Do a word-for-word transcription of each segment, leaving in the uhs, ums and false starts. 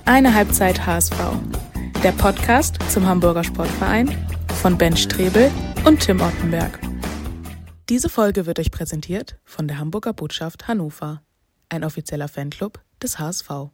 Eine Halbzeit H S V, der Podcast zum Hamburger Sportverein von Ben Strebel und Tim Ottenberg. Diese Folge wird euch präsentiert von der Hamburger Botschaft Hannover, ein offizieller Fanclub des H S V.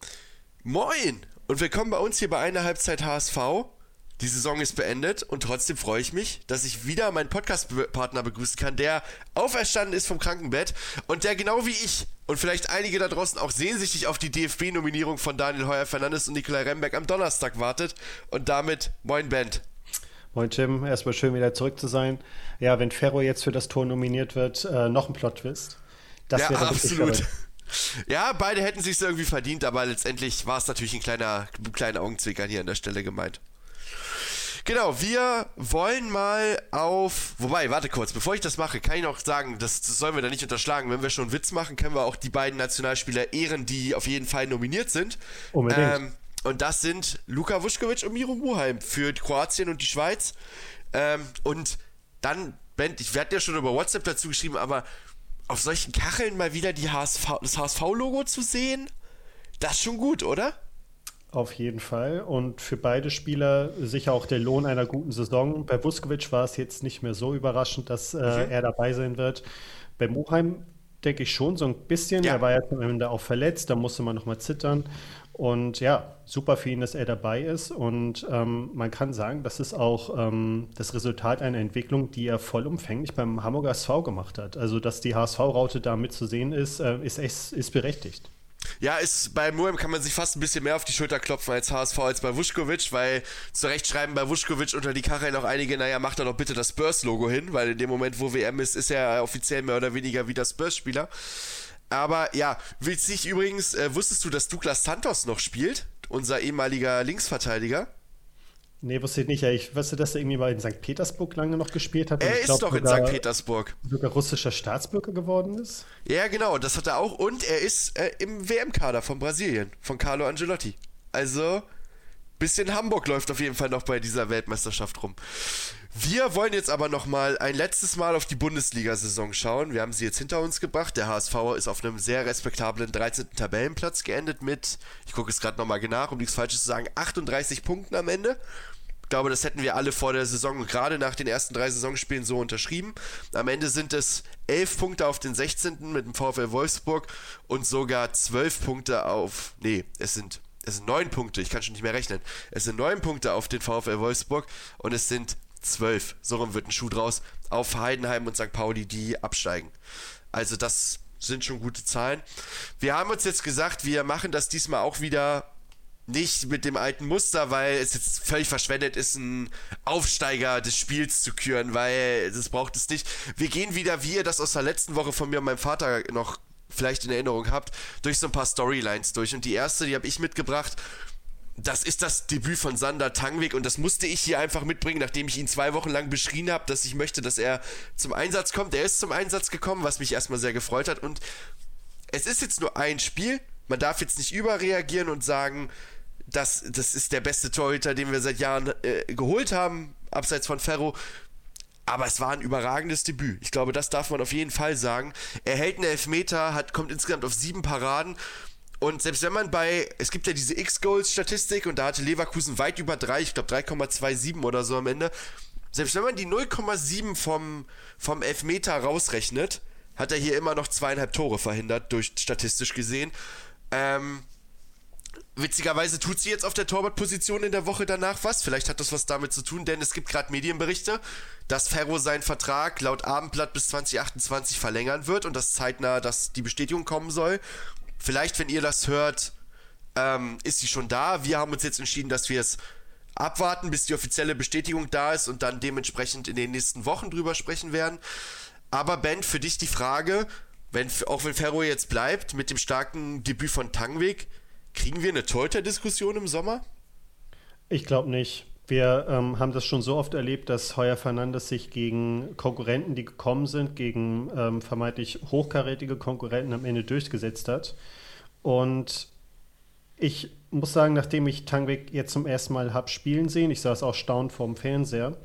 Moin und willkommen bei uns hier bei Eine Halbzeit H S V. Die Saison ist beendet und trotzdem freue ich mich, dass ich wieder meinen Podcast-Partner begrüßen kann, der auferstanden ist vom Krankenbett und der genau wie ich und vielleicht einige da draußen auch sehnsüchtig auf die D F B-Nominierung von Daniel Heuer-Fernandes und Nicolai Rembeck am Donnerstag wartet. Und damit moin Band. Moin Tim, erstmal schön wieder zurück zu sein. Ja, wenn Ferro jetzt für das Tor nominiert wird, äh, noch ein Plot-Twist. Das ja, wäre absolut. Ja, beide hätten sich irgendwie verdient, aber letztendlich war es natürlich ein kleiner, ein kleiner Augenzwinkern hier an der Stelle gemeint. Genau, wir wollen mal auf, wobei, warte kurz, bevor ich das mache, kann ich noch sagen, das, das sollen wir da nicht unterschlagen, wenn wir schon einen Witz machen, können wir auch die beiden Nationalspieler ehren, die auf jeden Fall nominiert sind. Unbedingt. Ähm, und das sind Luka Vuskovic und Miro Muheim für Kroatien und die Schweiz. Ähm, und dann, Ben, ich werde ja schon über WhatsApp dazu geschrieben, aber auf solchen Kacheln mal wieder die H S V, das H S V-Logo zu sehen, das ist schon gut, oder? Auf jeden Fall. Und für beide Spieler sicher auch der Lohn einer guten Saison. Bei Vuskovic war es jetzt nicht mehr so überraschend, dass äh, Mhm. er dabei sein wird. Bei Muheim denke ich schon so ein bisschen. Ja. Er war ja am Ende auch verletzt, da musste man nochmal zittern. Und ja, super für ihn, dass er dabei ist. Und ähm, man kann sagen, das ist auch ähm, das Resultat einer Entwicklung, die er vollumfänglich beim Hamburger S V gemacht hat. Also, dass die H S V-Raute da mit zu sehen ist, äh, ist, echt, ist berechtigt. Ja, ist, bei Muheim kann man sich fast ein bisschen mehr auf die Schulter klopfen als H S V als bei Vuskovic, weil zu Recht schreiben bei Vuskovic unter die Kacheln auch einige, naja, macht doch doch bitte das Spurs-Logo hin, weil in dem Moment, wo W M ist, ist er offiziell mehr oder weniger wie der Spurs-Spieler. Aber ja, witzig übrigens, äh, wusstest du, dass Douglas Santos noch spielt? Unser ehemaliger Linksverteidiger. Nee, wusste ich nicht. Ja, ich wusste, dass er irgendwie mal in Sankt Petersburg lange noch gespielt hat. Und Er ich ist glaub, doch in sogar- Sankt Petersburg. sogar russischer Staatsbürger geworden ist. Ja, genau, das hat er auch. Und er ist äh, im W M-Kader von Brasilien, von Carlo Ancelotti. Also, bisschen Hamburg läuft auf jeden Fall noch bei dieser Weltmeisterschaft rum. Wir wollen jetzt aber noch mal ein letztes Mal auf die Bundesliga-Saison schauen. Wir haben sie jetzt hinter uns gebracht. Der H S V ist auf einem sehr respektablen dreizehnten Tabellenplatz geendet mit, ich gucke es gerade nochmal nach, um nichts Falsches zu sagen, achtunddreißig Punkten am Ende. Ich glaube, das hätten wir alle vor der Saison und gerade nach den ersten drei Saisonspielen so unterschrieben. Am Ende sind es elf Punkte auf den sechzehnten mit dem VfL Wolfsburg und sogar zwölf Punkte auf, nee, es sind, es sind neun Punkte, ich kann schon nicht mehr rechnen. Es sind neun Punkte auf den VfL Wolfsburg und es sind zwölf, so rum wird ein Schuh draus, auf Heidenheim und Sankt Pauli, die absteigen. Also das sind schon gute Zahlen. Wir haben uns jetzt gesagt, wir machen das diesmal auch wieder nicht mit dem alten Muster, weil es jetzt völlig verschwendet ist, einen Aufsteiger des Spiels zu küren, weil das braucht es nicht. Wir gehen wieder, wie ihr das aus der letzten Woche von mir und meinem Vater noch vielleicht in Erinnerung habt, durch so ein paar Storylines durch. Und die erste, die habe ich mitgebracht, das ist das Debüt von Sander Tangwig und das musste ich hier einfach mitbringen, nachdem ich ihn zwei Wochen lang beschrien habe, dass ich möchte, dass er zum Einsatz kommt. Er ist zum Einsatz gekommen, was mich erstmal sehr gefreut hat und es ist jetzt nur ein Spiel. Man darf jetzt nicht überreagieren und sagen, das, das ist der beste Torhüter, den wir seit Jahren äh, geholt haben, abseits von Ferro. Aber es war ein überragendes Debüt. Ich glaube, das darf man auf jeden Fall sagen. Er hält einen Elfmeter, hat, kommt insgesamt auf sieben Paraden. Und selbst wenn man bei, es gibt ja diese X-Goals-Statistik und da hatte Leverkusen weit über drei, ich glaube drei Komma siebenundzwanzig oder so am Ende. Selbst wenn man die null Komma sieben vom, vom Elfmeter rausrechnet, hat er hier immer noch zweieinhalb Tore verhindert, durch statistisch gesehen. Ähm, witzigerweise tut sie jetzt auf der Torwartposition in der Woche danach was. Vielleicht hat das was damit zu tun, denn es gibt gerade Medienberichte, dass Ferro seinen Vertrag laut Abendblatt bis zwanzig achtundzwanzig verlängern wird und dass zeitnah dass die Bestätigung kommen soll. Vielleicht, wenn ihr das hört, ähm, ist sie schon da. Wir haben uns jetzt entschieden, dass wir es abwarten, bis die offizielle Bestätigung da ist und dann dementsprechend in den nächsten Wochen drüber sprechen werden. Aber Ben, für dich die Frage, wenn, auch wenn Ferro jetzt bleibt, mit dem starken Debüt von Tangwig, kriegen wir eine Torhüter-Diskussion im Sommer? Ich glaube nicht. Wir ähm, haben das schon so oft erlebt, dass Heuer Fernandes sich gegen Konkurrenten, die gekommen sind, gegen ähm, vermeintlich hochkarätige Konkurrenten am Ende durchgesetzt hat. Und ich muss sagen, nachdem ich Tangwig jetzt zum ersten Mal habe spielen sehen, ich saß auch staunend vorm Fernseher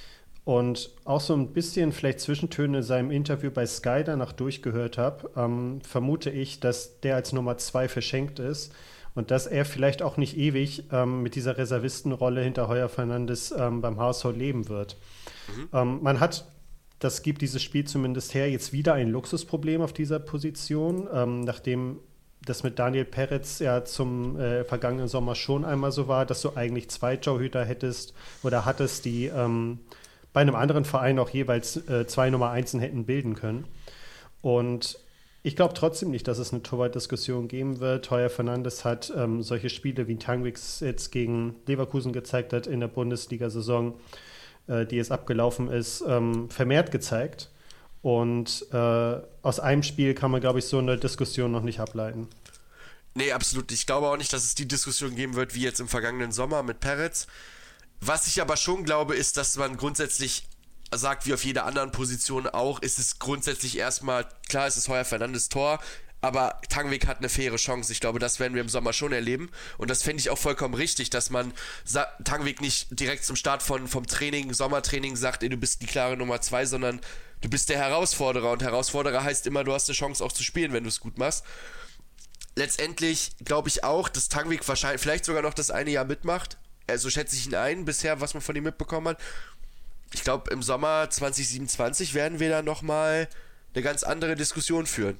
und auch so ein bisschen vielleicht Zwischentöne in seinem Interview bei Sky danach durchgehört habe, ähm, vermute ich, dass der als Nummer zwei verschenkt ist und dass er vielleicht auch nicht ewig ähm, mit dieser Reservistenrolle hinter Heuer Fernandes ähm, beim H S V leben wird. Mhm. Ähm, man hat, das gibt dieses Spiel zumindest her, jetzt wieder ein Luxusproblem auf dieser Position, ähm, nachdem das mit Daniel Peretz ja zum äh, vergangenen Sommer schon einmal so war, dass du eigentlich zwei Torhüter hättest oder hattest, die ähm, bei einem anderen Verein auch jeweils äh, zwei Nummer Einsen hätten bilden können. Und ich glaube trotzdem nicht, dass es eine Torwart-Diskussion geben wird. Heuer Fernandes hat ähm, solche Spiele, wie Tangvik jetzt gegen Leverkusen gezeigt hat in der Bundesliga-Saison, äh, die jetzt abgelaufen ist, ähm, vermehrt gezeigt. Und äh, aus einem Spiel kann man, glaube ich, so eine Diskussion noch nicht ableiten. Nee, absolut. Ich glaube auch nicht, dass es die Diskussion geben wird, wie jetzt im vergangenen Sommer mit Peretz. Was ich aber schon glaube, ist, dass man grundsätzlich sagt, wie auf jeder anderen Position auch, ist es grundsätzlich erstmal, klar, es ist Heuer Fernandes Tor, aber Tangvik hat eine faire Chance. Ich glaube, das werden wir im Sommer schon erleben. Und das fände ich auch vollkommen richtig, dass man sa- Tangvik nicht direkt zum Start von, vom Training, Sommertraining sagt, ey, du bist die klare Nummer zwei, sondern du bist der Herausforderer. Und Herausforderer heißt immer, du hast eine Chance auch zu spielen, wenn du es gut machst. Letztendlich glaube ich auch, dass Tangvik wahrscheinlich, vielleicht sogar noch das eine Jahr mitmacht. Also schätze ich ihn ein, bisher, was man von ihm mitbekommen hat. Ich glaube, im Sommer zwanzig siebenundzwanzig werden wir dann nochmal eine ganz andere Diskussion führen.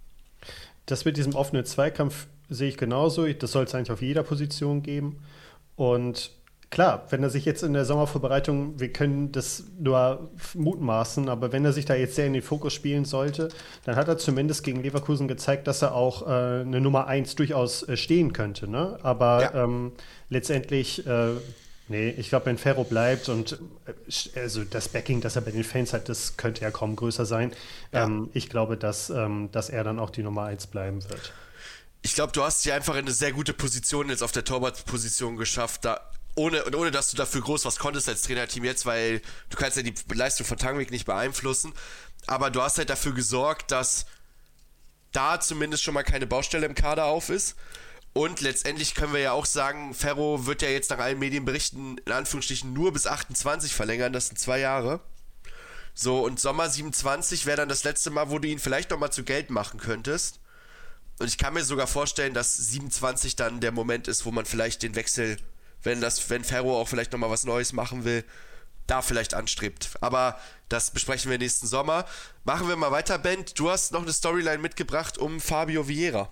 Das mit diesem offenen Zweikampf sehe ich genauso. Das soll es eigentlich auf jeder Position geben. Und klar, wenn er sich jetzt in der Sommervorbereitung, wir können das nur mutmaßen, aber wenn er sich da jetzt sehr in den Fokus spielen sollte, dann hat er zumindest gegen Leverkusen gezeigt, dass er auch äh, eine Nummer eins durchaus äh, stehen könnte. Ne? Aber ja. ähm, letztendlich, äh, nee, ich glaube, wenn Ferro bleibt und äh, also das Backing, das er bei den Fans hat, das könnte ja kaum größer sein. Ja. Ähm, ich glaube, dass, ähm, dass er dann auch die Nummer eins bleiben wird. Ich glaube, du hast dich einfach in eine sehr gute Position jetzt auf der Torwartposition geschafft, da Ohne, und ohne, dass du dafür groß was konntest als Trainerteam jetzt, weil du kannst ja die Leistung von Tangvik nicht beeinflussen, aber du hast halt dafür gesorgt, dass da zumindest schon mal keine Baustelle im Kader auf ist. Und letztendlich können wir ja auch sagen, Ferro wird ja jetzt nach allen Medienberichten in Anführungsstrichen nur bis achtundzwanzig verlängern, das sind zwei Jahre. So, und Sommer siebenundzwanzig wäre dann das letzte Mal, wo du ihn vielleicht nochmal zu Geld machen könntest. Und ich kann mir sogar vorstellen, dass siebenundzwanzig dann der Moment ist, wo man vielleicht den Wechsel, wenn das, wenn Ferro auch vielleicht nochmal was Neues machen will, da vielleicht anstrebt. Aber das besprechen wir nächsten Sommer. Machen wir mal weiter, Ben. Du hast noch eine Storyline mitgebracht um Fabio Vieira.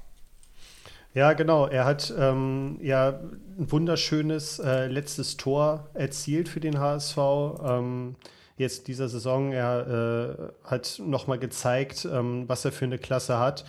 Ja, genau. Er hat ähm, ja ein wunderschönes äh, letztes Tor erzielt für den H S V. Ähm, jetzt dieser Saison, er äh, hat nochmal gezeigt, ähm, was er für eine Klasse hat.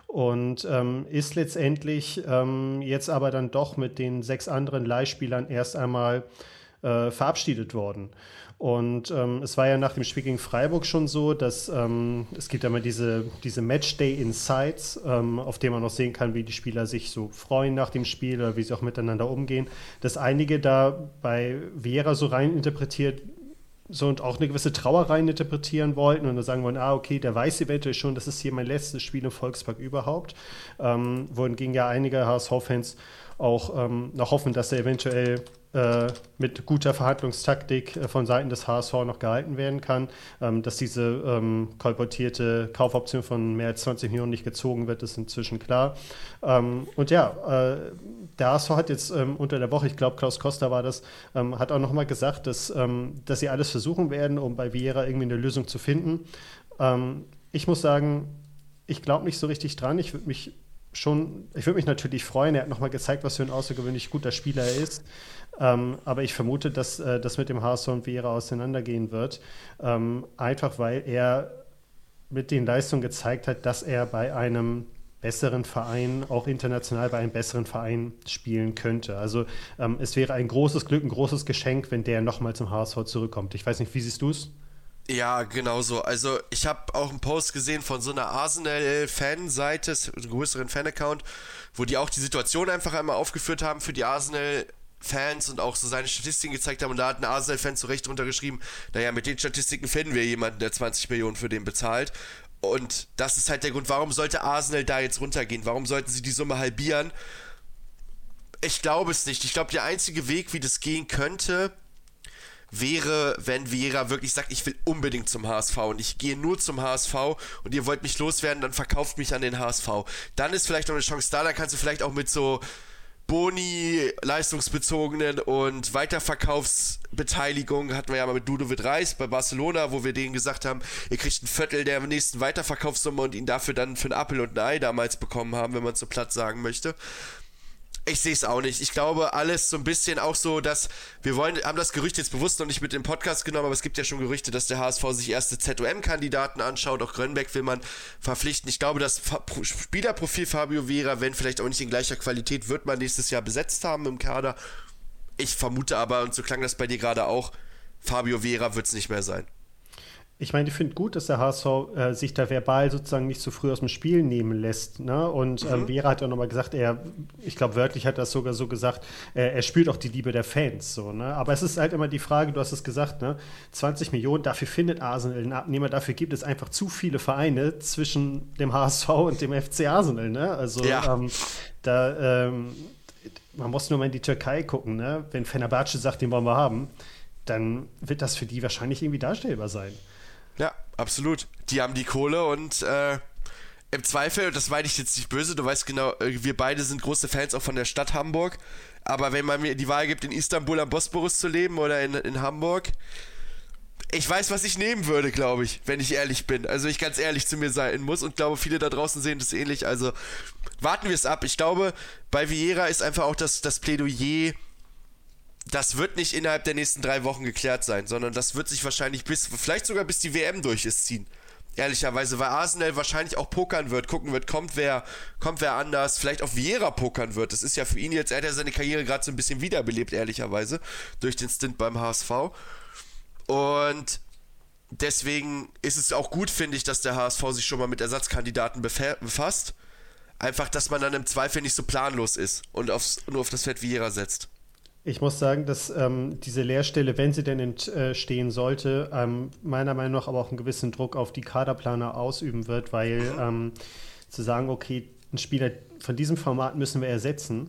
Und ähm, ist letztendlich ähm, jetzt aber dann doch mit den sechs anderen Leihspielern erst einmal äh, verabschiedet worden. Und ähm, es war ja nach dem Spiel gegen Freiburg schon so, dass ähm, es gibt ja immer diese, diese Matchday-Insights, ähm, auf denen man auch sehen kann, wie die Spieler sich so freuen nach dem Spiel oder wie sie auch miteinander umgehen, dass einige da bei Vieira so rein interpretiert so und auch eine gewisse Trauer rein interpretieren wollten und dann sagen wollen, ah, okay, der weiß eventuell schon, das ist hier mein letztes Spiel im Volkspark überhaupt. Ähm, wohingegen ja einige H S V-Fans auch ähm, noch hoffen, dass er eventuell äh, mit guter Verhandlungstaktik äh, von Seiten des H S V noch gehalten werden kann, ähm, dass diese ähm, kolportierte Kaufoption von mehr als zwanzig Millionen nicht gezogen wird, ist inzwischen klar. Ähm, und ja, äh, der H S V hat jetzt ähm, unter der Woche, ich glaube Klaus Costa war das, ähm, hat auch nochmal gesagt, dass, ähm, dass sie alles versuchen werden, um bei Vieira irgendwie eine Lösung zu finden. Ähm, ich muss sagen, ich glaube nicht so richtig dran. Ich würde mich schon, ich würde mich natürlich freuen. Er hat nochmal gezeigt, was für ein außergewöhnlich guter Spieler er ist. Ähm, aber ich vermute, dass äh, das mit dem H S V und Vieira auseinandergehen wird. Ähm, einfach weil er mit den Leistungen gezeigt hat, dass er bei einem besseren Verein, auch international bei einem besseren Verein spielen könnte. Also ähm, es wäre ein großes Glück, ein großes Geschenk, wenn der nochmal zum H S V zurückkommt. Ich weiß nicht, wie siehst du es? Ja, genau so. Also ich habe auch einen Post gesehen von so einer Arsenal-Fanseite, einem größeren Fan-Account, wo die auch die Situation einfach einmal aufgeführt haben für die Arsenal-Fans und auch so seine Statistiken gezeigt haben. Und da hat ein Arsenal-Fan zu Recht drunter geschrieben, naja, mit den Statistiken finden wir jemanden, der zwanzig Millionen für den bezahlt. Und das ist halt der Grund, warum sollte Arsenal da jetzt runtergehen? Warum sollten sie die Summe halbieren? Ich glaube es nicht. Ich glaube, der einzige Weg, wie das gehen könnte, wäre, wenn Vieira wirklich sagt, ich will unbedingt zum H S V und ich gehe nur zum H S V und ihr wollt mich loswerden, dann verkauft mich an den H S V. Dann ist vielleicht noch eine Chance da, dann kannst du vielleicht auch mit so Boni, leistungsbezogenen und Weiterverkaufsbeteiligung hatten wir ja mal mit Ludovic Reis bei Barcelona, wo wir denen gesagt haben, ihr kriegt ein Viertel der nächsten Weiterverkaufssumme und ihn dafür dann für einen Apfel und ein Ei damals bekommen haben, wenn man es so platt sagen möchte. Ich sehe es auch nicht. Ich glaube, alles so ein bisschen auch so, dass wir wollen, haben das Gerücht jetzt bewusst noch nicht mit dem Podcast genommen, aber es gibt ja schon Gerüchte, dass der H S V sich erste Z O M-Kandidaten anschaut. Auch Grönbeck will man verpflichten. Ich glaube, das Spielerprofil Fabio Vieira, wenn vielleicht auch nicht in gleicher Qualität, wird man nächstes Jahr besetzt haben im Kader. Ich vermute aber, und so klang das bei dir gerade auch, Fabio Vieira wird es nicht mehr sein. Ich meine, ich finde gut, dass der H S V äh, sich da verbal sozusagen nicht so früh aus dem Spiel nehmen lässt. Ne? Und ähm, mhm. Vieira hat auch nochmal gesagt, er, ich glaube wörtlich hat er das sogar so gesagt, äh, er spürt auch die Liebe der Fans. So, ne? Aber es ist halt immer die Frage, du hast es gesagt, ne? zwanzig Millionen, dafür findet Arsenal einen Abnehmer, dafür gibt es einfach zu viele Vereine zwischen dem H S V und dem F C Arsenal. Ne? Also ja. ähm, da, ähm, man muss nur mal in die Türkei gucken. Ne? Wenn Fenerbahce sagt, den wollen wir haben, dann wird das für die wahrscheinlich irgendwie darstellbar sein. Ja, absolut. Die haben die Kohle und äh, im Zweifel, das meine ich jetzt nicht böse, du weißt genau, wir beide sind große Fans auch von der Stadt Hamburg, aber wenn man mir die Wahl gibt, in Istanbul am Bosporus zu leben oder in, in Hamburg, ich weiß, was ich nehmen würde, glaube ich, wenn ich ehrlich bin. Also ich ganz ehrlich zu mir sein muss und glaube, viele da draußen sehen das ähnlich, also warten wir es ab. Ich glaube, bei Vieira ist einfach auch das, das Plädoyer, das wird nicht innerhalb der nächsten drei Wochen geklärt sein, sondern das wird sich wahrscheinlich bis, vielleicht sogar bis die W M durch ist, ziehen. Ehrlicherweise, weil Arsenal wahrscheinlich auch pokern wird, gucken wird, kommt wer, kommt wer anders, vielleicht auch Vieira pokern wird. Das ist ja für ihn jetzt, er hat ja seine Karriere gerade so ein bisschen wiederbelebt, ehrlicherweise, durch den Stint beim H S V. Und deswegen ist es auch gut, finde ich, dass der H S V sich schon mal mit Ersatzkandidaten befasst. Einfach, dass man dann im Zweifel nicht so planlos ist und aufs, nur auf das Feld Vieira setzt. Ich muss sagen, dass ähm, diese Leerstelle, wenn sie denn entstehen sollte, ähm, meiner Meinung nach aber auch einen gewissen Druck auf die Kaderplaner ausüben wird, weil mhm. ähm, zu sagen, okay, einen Spieler von diesem Format müssen wir ersetzen,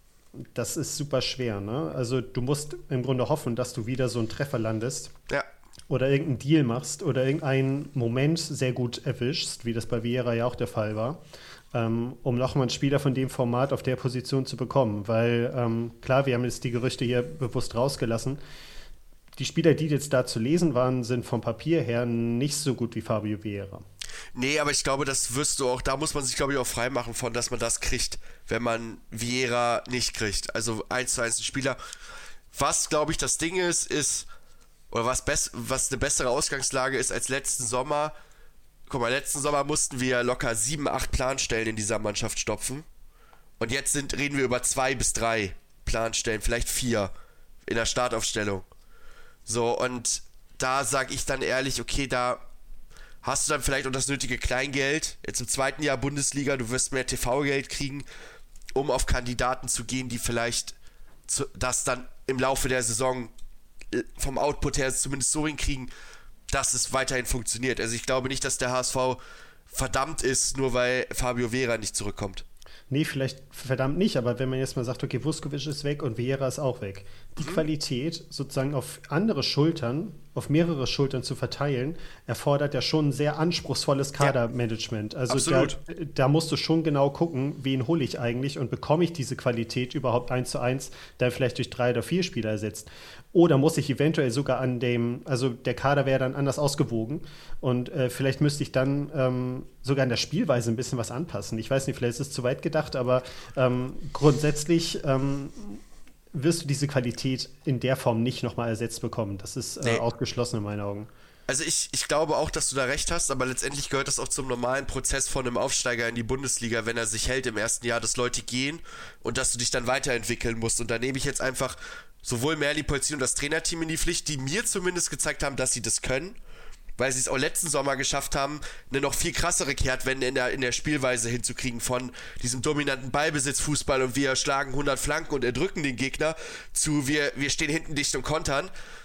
das ist super schwer. Ne? Also du musst im Grunde hoffen, dass du wieder so einen Treffer landest. Ja. Oder irgendeinen Deal machst oder irgendeinen Moment sehr gut erwischst, wie das bei Vieira ja auch der Fall war. Ähm, um nochmal einen Spieler von dem Format auf der Position zu bekommen. Weil, ähm, klar, wir haben jetzt die Gerüchte hier bewusst rausgelassen. Die Spieler, die jetzt da zu lesen waren, sind vom Papier her nicht so gut wie Fabio Vieira. Nee, aber ich glaube, das wirst du auch, da muss man sich, glaube ich, auch freimachen von, dass man das kriegt, wenn man Vieira nicht kriegt. Also eins zu eins ein Spieler. Was, glaube ich, das Ding ist, ist, oder was, bess- was eine bessere Ausgangslage ist als letzten Sommer. Guck mal, letzten Sommer mussten wir locker sieben, acht Planstellen in dieser Mannschaft stopfen. Und jetzt sind, reden wir über zwei bis drei Planstellen, vielleicht vier in der Startaufstellung. So, und da sage ich dann ehrlich, okay, da hast du dann vielleicht auch das nötige Kleingeld. Jetzt im zweiten Jahr Bundesliga, du wirst mehr T V-Geld kriegen, um auf Kandidaten zu gehen, die vielleicht zu, das dann im Laufe der Saison vom Output her zumindest so hinkriegen, dass es weiterhin funktioniert. Also ich glaube nicht, dass der H S V verdammt ist, nur weil Fabio Vieira nicht zurückkommt. Nee, vielleicht verdammt nicht, aber wenn man jetzt mal sagt, okay, Vuskovic ist weg und Vieira ist auch weg. Die mhm. Qualität sozusagen auf andere Schultern, auf mehrere Schultern zu verteilen, erfordert ja schon ein sehr anspruchsvolles Kadermanagement. Also da, da musst du schon genau gucken, wen hole ich eigentlich und bekomme ich diese Qualität überhaupt eins zu eins, dann vielleicht durch drei oder vier Spieler ersetzt. Oder muss ich eventuell sogar an dem, also der Kader wäre dann anders ausgewogen und äh, vielleicht müsste ich dann ähm, sogar an der Spielweise ein bisschen was anpassen. Ich weiß nicht, vielleicht ist es zu weit gedacht, aber ähm, grundsätzlich ähm, wirst du diese Qualität in der Form nicht nochmal ersetzt bekommen. Das ist äh, nee. ausgeschlossen in meinen Augen. Also ich, ich glaube auch, dass du da recht hast, aber letztendlich gehört das auch zum normalen Prozess von einem Aufsteiger in die Bundesliga, wenn er sich hält im ersten Jahr, dass Leute gehen und dass du dich dann weiterentwickeln musst. Und da nehme ich jetzt einfach sowohl Merli Polzin und das Trainerteam in die Pflicht, die mir zumindest gezeigt haben, dass sie das können, weil sie es auch letzten Sommer geschafft haben, eine noch viel krassere Kehrtwende in der, in der Spielweise hinzukriegen von diesem dominanten Ballbesitzfußball und wir schlagen hundert Flanken und erdrücken den Gegner zu wir, wir stehen hinten dicht und kontern.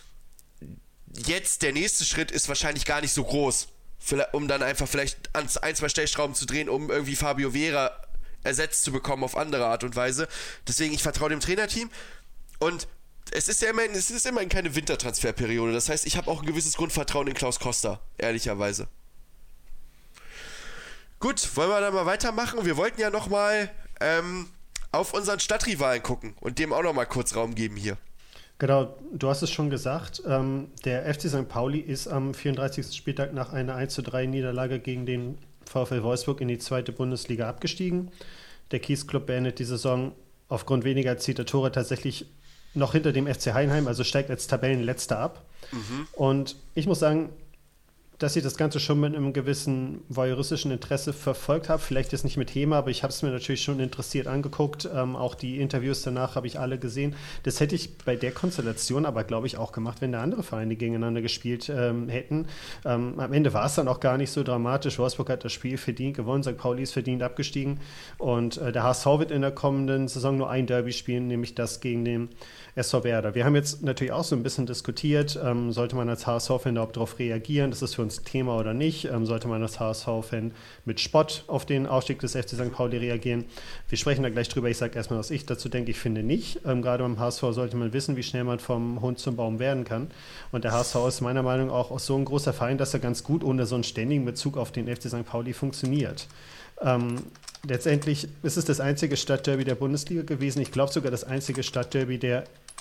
Jetzt der nächste Schritt ist wahrscheinlich gar nicht so groß, um dann einfach vielleicht ein, zwei Stellschrauben zu drehen, um irgendwie Fabio Vieira ersetzt zu bekommen auf andere Art und Weise. Deswegen, ich vertraue dem Trainerteam und es ist ja immerhin, es ist immerhin keine Wintertransferperiode. Das heißt, ich habe auch ein gewisses Grundvertrauen in Klaus Costa, ehrlicherweise. Gut, wollen wir dann mal weitermachen? Wir wollten ja nochmal ähm, auf unseren Stadtrivalen gucken und dem auch noch mal kurz Raum geben hier. Genau, du hast es schon gesagt, ähm, der F C Sankt Pauli ist am vierunddreißigsten Spieltag nach einer eins zu drei Niederlage gegen den VfL Wolfsburg in die zweite Bundesliga abgestiegen. Der Kiesclub beendet die Saison aufgrund weniger erzielter Tore tatsächlich noch hinter dem F C Heidenheim, also steigt als Tabellenletzter ab. Mhm. Und ich muss sagen, dass ich das Ganze schon mit einem gewissen voyeuristischen Interesse verfolgt habe. Vielleicht jetzt nicht mit HEMA, aber ich habe es mir natürlich schon interessiert angeguckt. Ähm, auch die Interviews danach habe ich alle gesehen. Das hätte ich bei der Konstellation aber, glaube ich, auch gemacht, wenn da andere Vereine gegeneinander gespielt ähm, hätten. Ähm, am Ende war es dann auch gar nicht so dramatisch. Wolfsburg hat das Spiel verdient gewonnen, Sankt Pauli ist verdient abgestiegen. Und äh, der H S V wird in der kommenden Saison nur ein Derby spielen, nämlich das gegen den S V Werder. Wir haben jetzt natürlich auch so ein bisschen diskutiert, ähm, sollte man als H S V-Fan überhaupt darauf reagieren? Das ist für uns Thema oder nicht? Ähm, sollte man als H S V-Fan mit Spott auf den Aufstieg des F C Sankt Pauli reagieren? Wir sprechen da gleich drüber. Ich sage erstmal, was ich dazu denke. Ich finde nicht. Ähm, gerade beim H S V sollte man wissen, wie schnell man vom Hund zum Baum werden kann. Und der H S V ist meiner Meinung nach auch so ein großer Verein, dass er ganz gut ohne so einen ständigen Bezug auf den F C Sankt Pauli funktioniert. Ähm, letztendlich ist es das einzige Stadtderby der Bundesliga gewesen. Ich glaube sogar das einzige Stadtderby der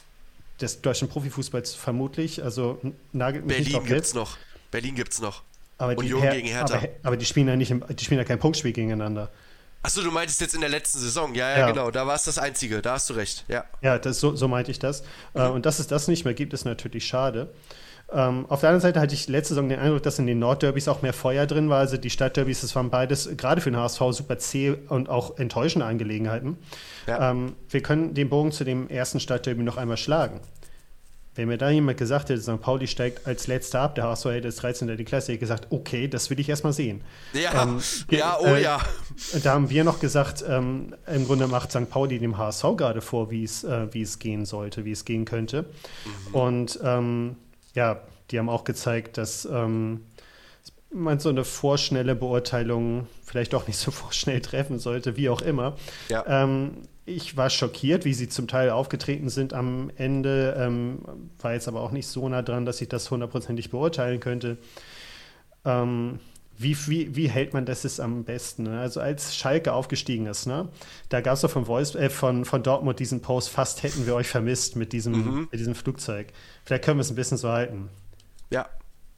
des deutschen Profifußballs vermutlich. Also nagelt mich Berlin nicht drauf gibt's fest. noch. Berlin gibt's noch. Aber Union die Her- gegen Hertha. Aber, aber die spielen ja nicht, im, die spielen ja kein Punktspiel gegeneinander. Achso, du meintest jetzt in der letzten Saison. Ja, ja, Ja. genau. Da war es das Einzige. Da hast du recht. Ja. Ja, das, so, so meinte ich das. Mhm. Äh, und dass es das nicht mehr gibt, ist natürlich schade. Ähm, auf der anderen Seite hatte ich letzte Saison den Eindruck, dass in den Nordderbys auch mehr Feuer drin war. Also die Stadtderbys, das waren beides, gerade für den H S V, super zäh und auch enttäuschende Angelegenheiten. Ja. Ähm, wir können den Bogen zu dem ersten Stadtderby noch einmal schlagen. Wenn mir da jemand gesagt hätte, Sankt Pauli steigt als Letzter ab, der H S V hätte als dreizehnter die Klasse, hätte ich gesagt, okay, das will ich erstmal sehen. Ja, ähm, ja, oh äh, ja. Da haben wir noch gesagt, ähm, im Grunde macht Sankt Pauli dem H S V gerade vor, wie es, äh, wie es gehen sollte, wie es gehen könnte. Mhm. Und ähm, ja, die haben auch gezeigt, dass ähm, man so eine vorschnelle Beurteilung vielleicht auch nicht so vorschnell treffen sollte, wie auch immer. Ja. Ähm, Ich war schockiert, wie sie zum Teil aufgetreten sind am Ende, ähm, war jetzt aber auch nicht so nah dran, dass ich das hundertprozentig beurteilen könnte. Ähm, wie, wie, wie hält man das jetzt am besten? Ne? Also als Schalke aufgestiegen ist, ne? Da gab es doch von, Wolfs- äh, von, von Dortmund diesen Post, fast hätten wir euch vermisst mit diesem, mhm. mit diesem Flugzeug. Vielleicht können wir es ein bisschen so halten. Ja.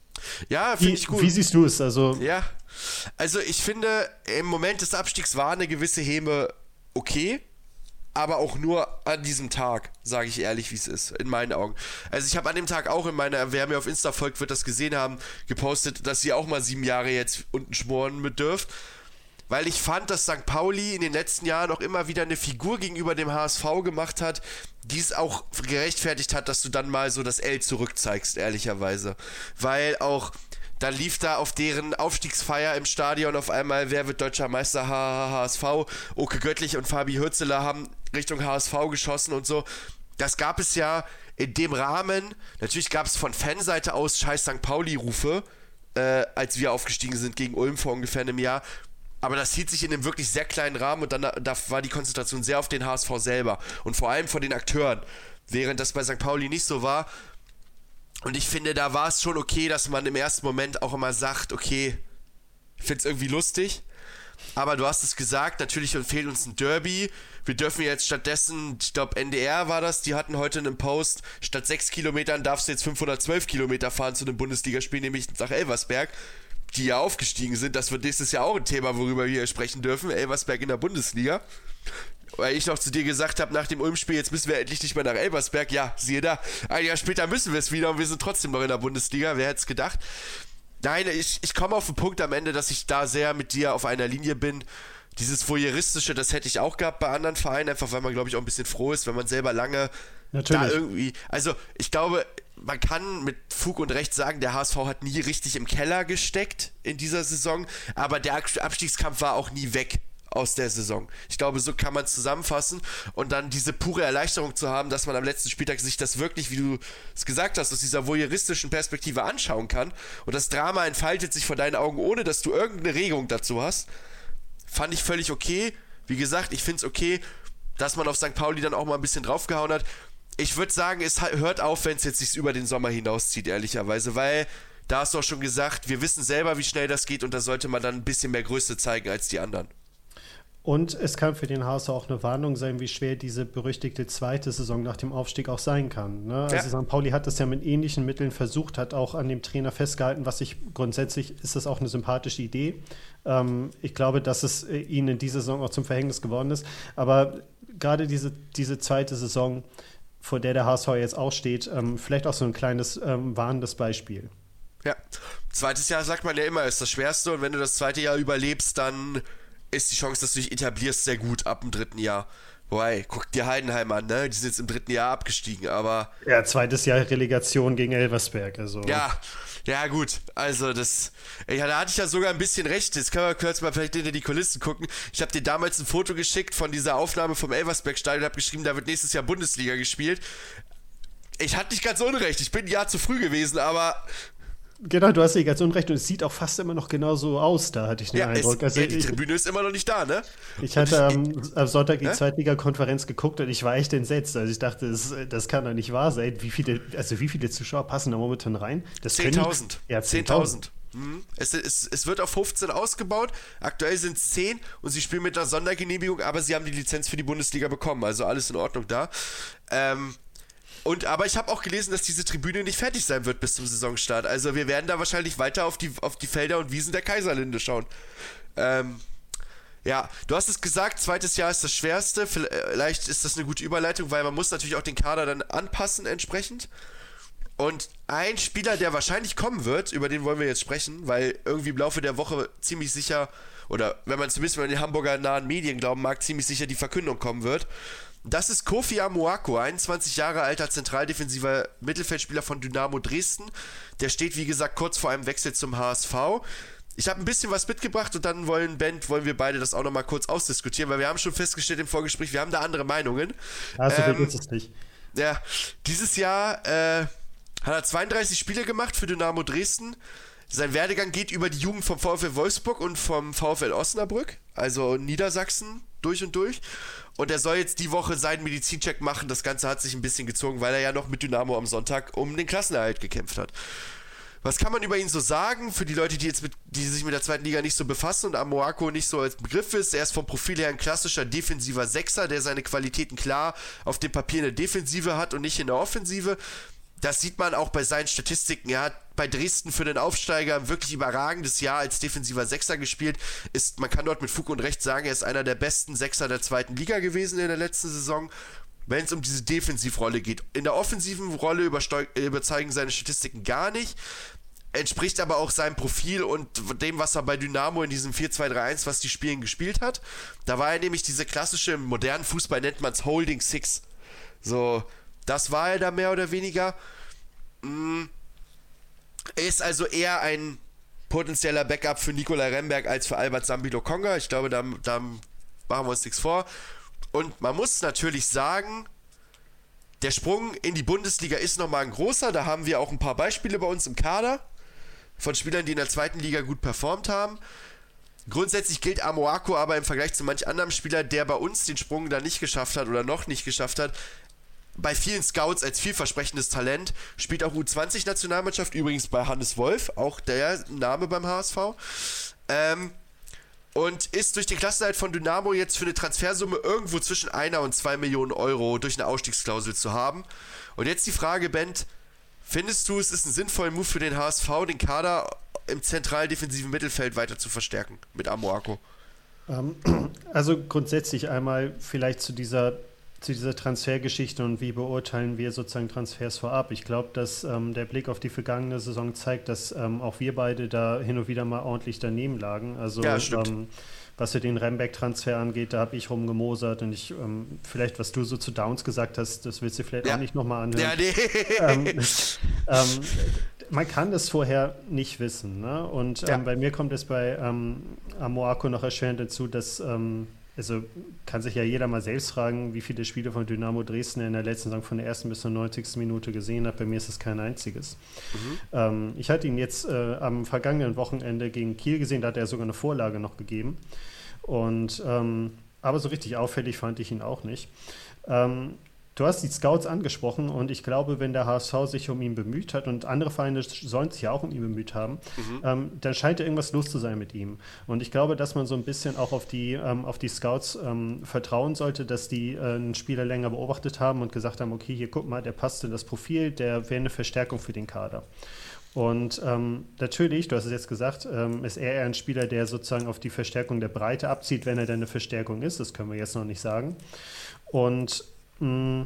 Ja, finde ich gut. Wie siehst du es? Also, ja, also ich finde, im Moment des Abstiegs war eine gewisse Häme okay. Aber auch nur an diesem Tag, sage ich ehrlich, wie es ist, in meinen Augen. Also ich habe an dem Tag auch in meiner, wer mir auf Insta folgt, wird das gesehen haben, gepostet, dass ihr auch mal sieben Jahre jetzt unten schmoren mit dürft. Weil ich fand, dass Sankt Pauli in den letzten Jahren auch immer wieder eine Figur gegenüber dem H S V gemacht hat, die es auch gerechtfertigt hat, dass du dann mal so das L zurückzeigst, ehrlicherweise. Weil auch... Dann lief da auf deren Aufstiegsfeier im Stadion auf einmal, wer wird deutscher Meister, H S V, Oke Göttlich und Fabi Hürzeler haben Richtung H S V geschossen und so. Das gab es ja in dem Rahmen, natürlich gab es von Fanseite aus scheiß Sankt Pauli-Rufe, äh, als wir aufgestiegen sind gegen Ulm vor ungefähr einem Jahr. Aber das hielt sich in einem wirklich sehr kleinen Rahmen und dann da war die Konzentration sehr auf den H S V selber und vor allem von den Akteuren, während das bei Sankt Pauli nicht so war. Und ich finde, da war es schon okay, dass man im ersten Moment auch immer sagt, okay, ich finde es irgendwie lustig, aber du hast es gesagt, natürlich fehlt uns ein Derby. Wir dürfen jetzt stattdessen, ich glaube N D R war das, die hatten heute einen Post, statt sechs Kilometern darfst du jetzt fünfhundertzwölf Kilometer fahren zu einem Bundesligaspiel, nämlich nach Elversberg, die ja aufgestiegen sind. Das wird nächstes Jahr auch ein Thema, worüber wir hier sprechen dürfen, Elversberg in der Bundesliga. Weil ich noch zu dir gesagt habe, nach dem Ulm-Spiel, jetzt müssen wir endlich nicht mehr nach Elversberg. Ja, siehe da, ein Jahr später müssen wir es wieder und wir sind trotzdem noch in der Bundesliga. Wer hätte es gedacht? Nein, ich, ich komme auf den Punkt am Ende, dass ich da sehr mit dir auf einer Linie bin. Dieses Voyeuristische, das hätte ich auch gehabt bei anderen Vereinen, einfach weil man, glaube ich, auch ein bisschen froh ist, wenn man selber lange Natürlich. da irgendwie... Also, ich glaube, man kann mit Fug und Recht sagen, der H S V hat nie richtig im Keller gesteckt in dieser Saison, aber der Abstiegskampf war auch nie weg aus der Saison. Ich glaube, so kann man es zusammenfassen und dann diese pure Erleichterung zu haben, dass man am letzten Spieltag sich das wirklich, wie du es gesagt hast, aus dieser voyeuristischen Perspektive anschauen kann und das Drama entfaltet sich vor deinen Augen, ohne dass du irgendeine Regung dazu hast, fand ich völlig okay. Wie gesagt, ich finde es okay, dass man auf Sankt Pauli dann auch mal ein bisschen draufgehauen hat. Ich würde sagen, es hört auf, wenn es jetzt nicht über den Sommer hinauszieht, ehrlicherweise, weil da hast du auch schon gesagt, wir wissen selber, wie schnell das geht und da sollte man dann ein bisschen mehr Größe zeigen als die anderen. Und es kann für den H S V auch eine Warnung sein, wie schwer diese berüchtigte zweite Saison nach dem Aufstieg auch sein kann. Ne? Also ja. Sankt Pauli hat das ja mit ähnlichen Mitteln versucht, hat auch an dem Trainer festgehalten, was ich grundsätzlich, ist das auch eine sympathische Idee. Ähm, ich glaube, dass es äh, ihnen in dieser Saison auch zum Verhängnis geworden ist. Aber gerade diese, diese zweite Saison, vor der der H S V jetzt auch steht, ähm, vielleicht auch so ein kleines ähm, warnendes Beispiel. Ja, zweites Jahr sagt man ja immer, ist das Schwerste und wenn du das zweite Jahr überlebst, dann ist die Chance, dass du dich etablierst, sehr gut ab dem dritten Jahr. Wobei, guck dir Heidenheim an, ne? Die sind jetzt im dritten Jahr abgestiegen, aber... Ja, zweites Jahr Relegation gegen Elversberg, also... Ja, ja gut, also das... Ja, da hatte ich ja sogar ein bisschen recht. Jetzt können wir kurz mal vielleicht hinter die Kulissen gucken. Ich habe dir damals ein Foto geschickt von dieser Aufnahme vom Elversberg-Stadion und habe geschrieben, da wird nächstes Jahr Bundesliga gespielt. Ich hatte nicht ganz unrecht, ich bin ein Jahr zu früh gewesen, aber... Genau, du hast ja ganz unrecht und es sieht auch fast immer noch genauso aus, da hatte ich den ja, Eindruck. Es, also ja, die ich, Tribüne ist immer noch nicht da, ne? Ich hatte am, ich, am Sonntag die ne? Zweitliga-Konferenz geguckt und ich war echt entsetzt. Also ich dachte, das, das kann doch nicht wahr sein. Wie viele, also wie viele Zuschauer passen da momentan rein? zehntausend. Ja, zehntausend. Mhm. Es, es, es wird auf fünfzehn ausgebaut. Aktuell sind es zehn und sie spielen mit einer Sondergenehmigung, aber sie haben die Lizenz für die Bundesliga bekommen. Also alles in Ordnung da. Ähm... Und, aber ich habe auch gelesen, dass diese Tribüne nicht fertig sein wird bis zum Saisonstart. Also wir werden da wahrscheinlich weiter auf die, auf die Felder und Wiesen der Kaiserlinde schauen. Ähm, ja, du hast es gesagt, zweites Jahr ist das Schwerste. Vielleicht ist das eine gute Überleitung, weil man muss natürlich auch den Kader dann anpassen entsprechend. Und ein Spieler, der wahrscheinlich kommen wird, über den wollen wir jetzt sprechen, weil irgendwie im Laufe der Woche ziemlich sicher, oder wenn man zumindest mal den Hamburger nahen Medien glauben mag, ziemlich sicher die Verkündung kommen wird. Das ist Kofi Amoako, einundzwanzig Jahre alter zentraldefensiver Mittelfeldspieler von Dynamo Dresden. Der steht, wie gesagt, kurz vor einem Wechsel zum H S V. Ich habe ein bisschen was mitgebracht und dann wollen, Ben, wollen wir beide das auch nochmal kurz ausdiskutieren, weil wir haben schon festgestellt im Vorgespräch, wir haben da andere Meinungen. Also, ähm, ist es nicht. Ja, dieses Jahr äh, hat er zweiunddreißig Spiele gemacht für Dynamo Dresden. Sein Werdegang geht über die Jugend vom VfL Wolfsburg und vom VfL Osnabrück, also Niedersachsen durch und durch. Und er soll jetzt die Woche seinen Medizincheck machen. Das Ganze hat sich ein bisschen gezogen, weil er ja noch mit Dynamo am Sonntag um den Klassenerhalt gekämpft hat. Was kann man über ihn so sagen? Für die Leute, die jetzt mit, die sich mit der zweiten Liga nicht so befassen und Amoako nicht so als Begriff ist, er ist vom Profil her ein klassischer defensiver Sechser, der seine Qualitäten klar auf dem Papier in der Defensive hat und nicht in der Offensive. Das sieht man auch bei seinen Statistiken. Er hat bei Dresden für den Aufsteiger ein wirklich überragendes Jahr als defensiver Sechser gespielt. Ist, man kann dort mit Fug und Recht sagen, er ist einer der besten Sechser der zweiten Liga gewesen in der letzten Saison, wenn es um diese Defensivrolle geht. In der offensiven Rolle überzeugen seine Statistiken gar nicht. Entspricht aber auch seinem Profil und dem, was er bei Dynamo in diesem vier zwei drei eins, was die Spielen gespielt hat. Da war er nämlich diese klassische, im modernen Fußball nennt man es Holding Six. So, das war er da mehr oder weniger. Er ist also eher ein potenzieller Backup für Nicolai Remberg als für Albert Sambi Lokonga. Ich glaube, da, da machen wir uns nichts vor. Und man muss natürlich sagen, der Sprung in die Bundesliga ist nochmal ein großer. Da haben wir auch ein paar Beispiele bei uns im Kader von Spielern, die in der zweiten Liga gut performt haben. Grundsätzlich gilt Amoako aber im Vergleich zu manch anderem Spieler, der bei uns den Sprung da nicht geschafft hat oder noch nicht geschafft hat, bei vielen Scouts als vielversprechendes Talent, spielt auch U zwanzig Nationalmannschaft, übrigens bei Hannes Wolf, auch der Name beim H S V, ähm, und ist durch den Klassenerhalt von Dynamo jetzt für eine Transfersumme irgendwo zwischen einer und zwei Millionen Euro durch eine Ausstiegsklausel zu haben. Und jetzt die Frage, Bent, findest du, es ist ein sinnvoller Move für den H S V, den Kader im zentralen defensiven Mittelfeld weiter zu verstärken mit Amoako? Ähm, also grundsätzlich einmal vielleicht zu dieser zu dieser Transfergeschichte und wie beurteilen wir sozusagen Transfers vorab. Ich glaube, dass ähm, der Blick auf die vergangene Saison zeigt, dass ähm, auch wir beide da hin und wieder mal ordentlich daneben lagen. Also ja, ähm, was für den Rembeck-Transfer angeht, da habe ich rumgemosert und ich, ähm, vielleicht was du so zu Downs gesagt hast, das willst du vielleicht ja. auch nicht nochmal anhören. Ja, nee. ähm, ähm, man kann das vorher nicht wissen. Ne? Und ähm, ja. bei mir kommt es bei ähm, Amoako noch erschwerend dazu, dass ähm, also kann sich ja jeder mal selbst fragen, wie viele Spiele von Dynamo Dresden in der letzten Saison von der ersten bis zur neunzigsten Minute gesehen hat. Bei mir ist es kein einziges. Mhm. Ähm, ich hatte ihn jetzt äh, am vergangenen Wochenende gegen Kiel gesehen, da hat er sogar eine Vorlage noch gegeben. Und, ähm, aber so richtig auffällig fand ich ihn auch nicht. Ähm, du hast die Scouts angesprochen und ich glaube, wenn der H S V sich um ihn bemüht hat und andere Vereine sollen sich ja auch um ihn bemüht haben, mhm. ähm, dann scheint ja irgendwas los zu sein mit ihm. Und ich glaube, dass man so ein bisschen auch auf die, ähm, auf die Scouts ähm, vertrauen sollte, dass die äh, einen Spieler länger beobachtet haben und gesagt haben, okay, hier guck mal, der passt in das Profil, der wäre eine Verstärkung für den Kader. Und ähm, natürlich, du hast es jetzt gesagt, ähm, ist er eher ein Spieler, der sozusagen auf die Verstärkung der Breite abzieht, wenn er denn eine Verstärkung ist. Das können wir jetzt noch nicht sagen. Und mh,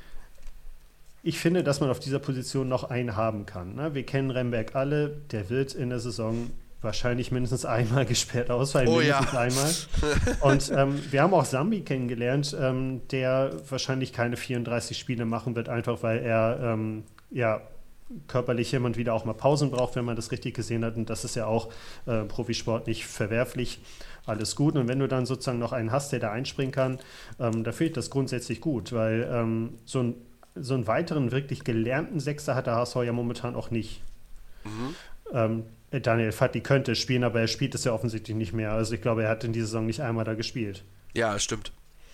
ich finde, dass man auf dieser Position noch einen haben kann. Ne? Wir kennen Remberg alle, der wird in der Saison wahrscheinlich mindestens einmal gesperrt ausfallen. Oh mindestens ja. einmal. Und ähm, wir haben auch Sambi kennengelernt, ähm, der wahrscheinlich keine vierunddreißig Spiele machen wird, einfach weil er ähm, ja körperlich hin und wieder auch mal Pausen braucht, wenn man das richtig gesehen hat. Und das ist ja auch äh, Profisport nicht verwerflich. Alles gut. Und wenn du dann sozusagen noch einen hast, der da einspringen kann, ähm, da finde ich das grundsätzlich gut, weil ähm, so, ein, so einen weiteren wirklich gelernten Sechser hat der H S V ja momentan auch nicht. Mhm. Ähm, Daniel Fati könnte spielen, aber er spielt es ja offensichtlich nicht mehr. Also ich glaube, er hat in dieser Saison nicht einmal da gespielt. Ja, stimmt.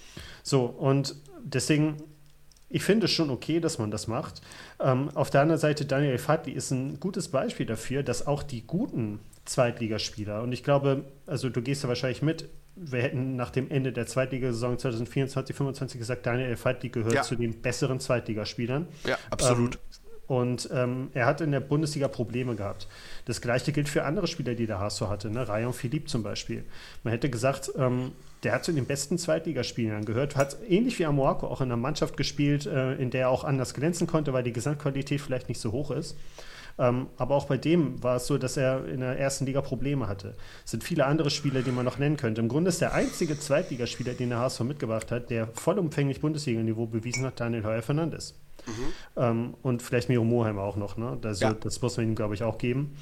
So, und deswegen ich finde es schon okay, dass man das macht. Ähm, auf der anderen Seite, Daniel Fadli ist ein gutes Beispiel dafür, dass auch die guten Zweitligaspieler, und ich glaube, also du gehst ja wahrscheinlich mit, wir hätten nach dem Ende der Zweitligasaison zwanzig vierundzwanzig fünfundzwanzig gesagt, Daniel Fadli gehört ja. zu den besseren Zweitligaspielern. Ja, absolut. Ähm, Und ähm, er hat in der Bundesliga Probleme gehabt. Das Gleiche gilt für andere Spieler, die der H S V hatte, ne? Rayon Philippe zum Beispiel. Man hätte gesagt, ähm, der hat zu den besten Zweitligaspielern gehört, hat ähnlich wie Amoako auch in einer Mannschaft gespielt, äh, in der er auch anders glänzen konnte, weil die Gesamtqualität vielleicht nicht so hoch ist. Ähm, aber auch bei dem war es so, dass er in der ersten Liga Probleme hatte. Es sind viele andere Spieler, die man noch nennen könnte. Im Grunde ist der einzige Zweitligaspieler, den der H S V mitgebracht hat, der vollumfänglich Bundesliga-Niveau bewiesen hat, Daniel Heuer-Fernandes. Mhm. Ähm, und vielleicht Miro Moheim auch noch. Ne? Also, ja. Das muss man ihm, glaube ich, auch geben.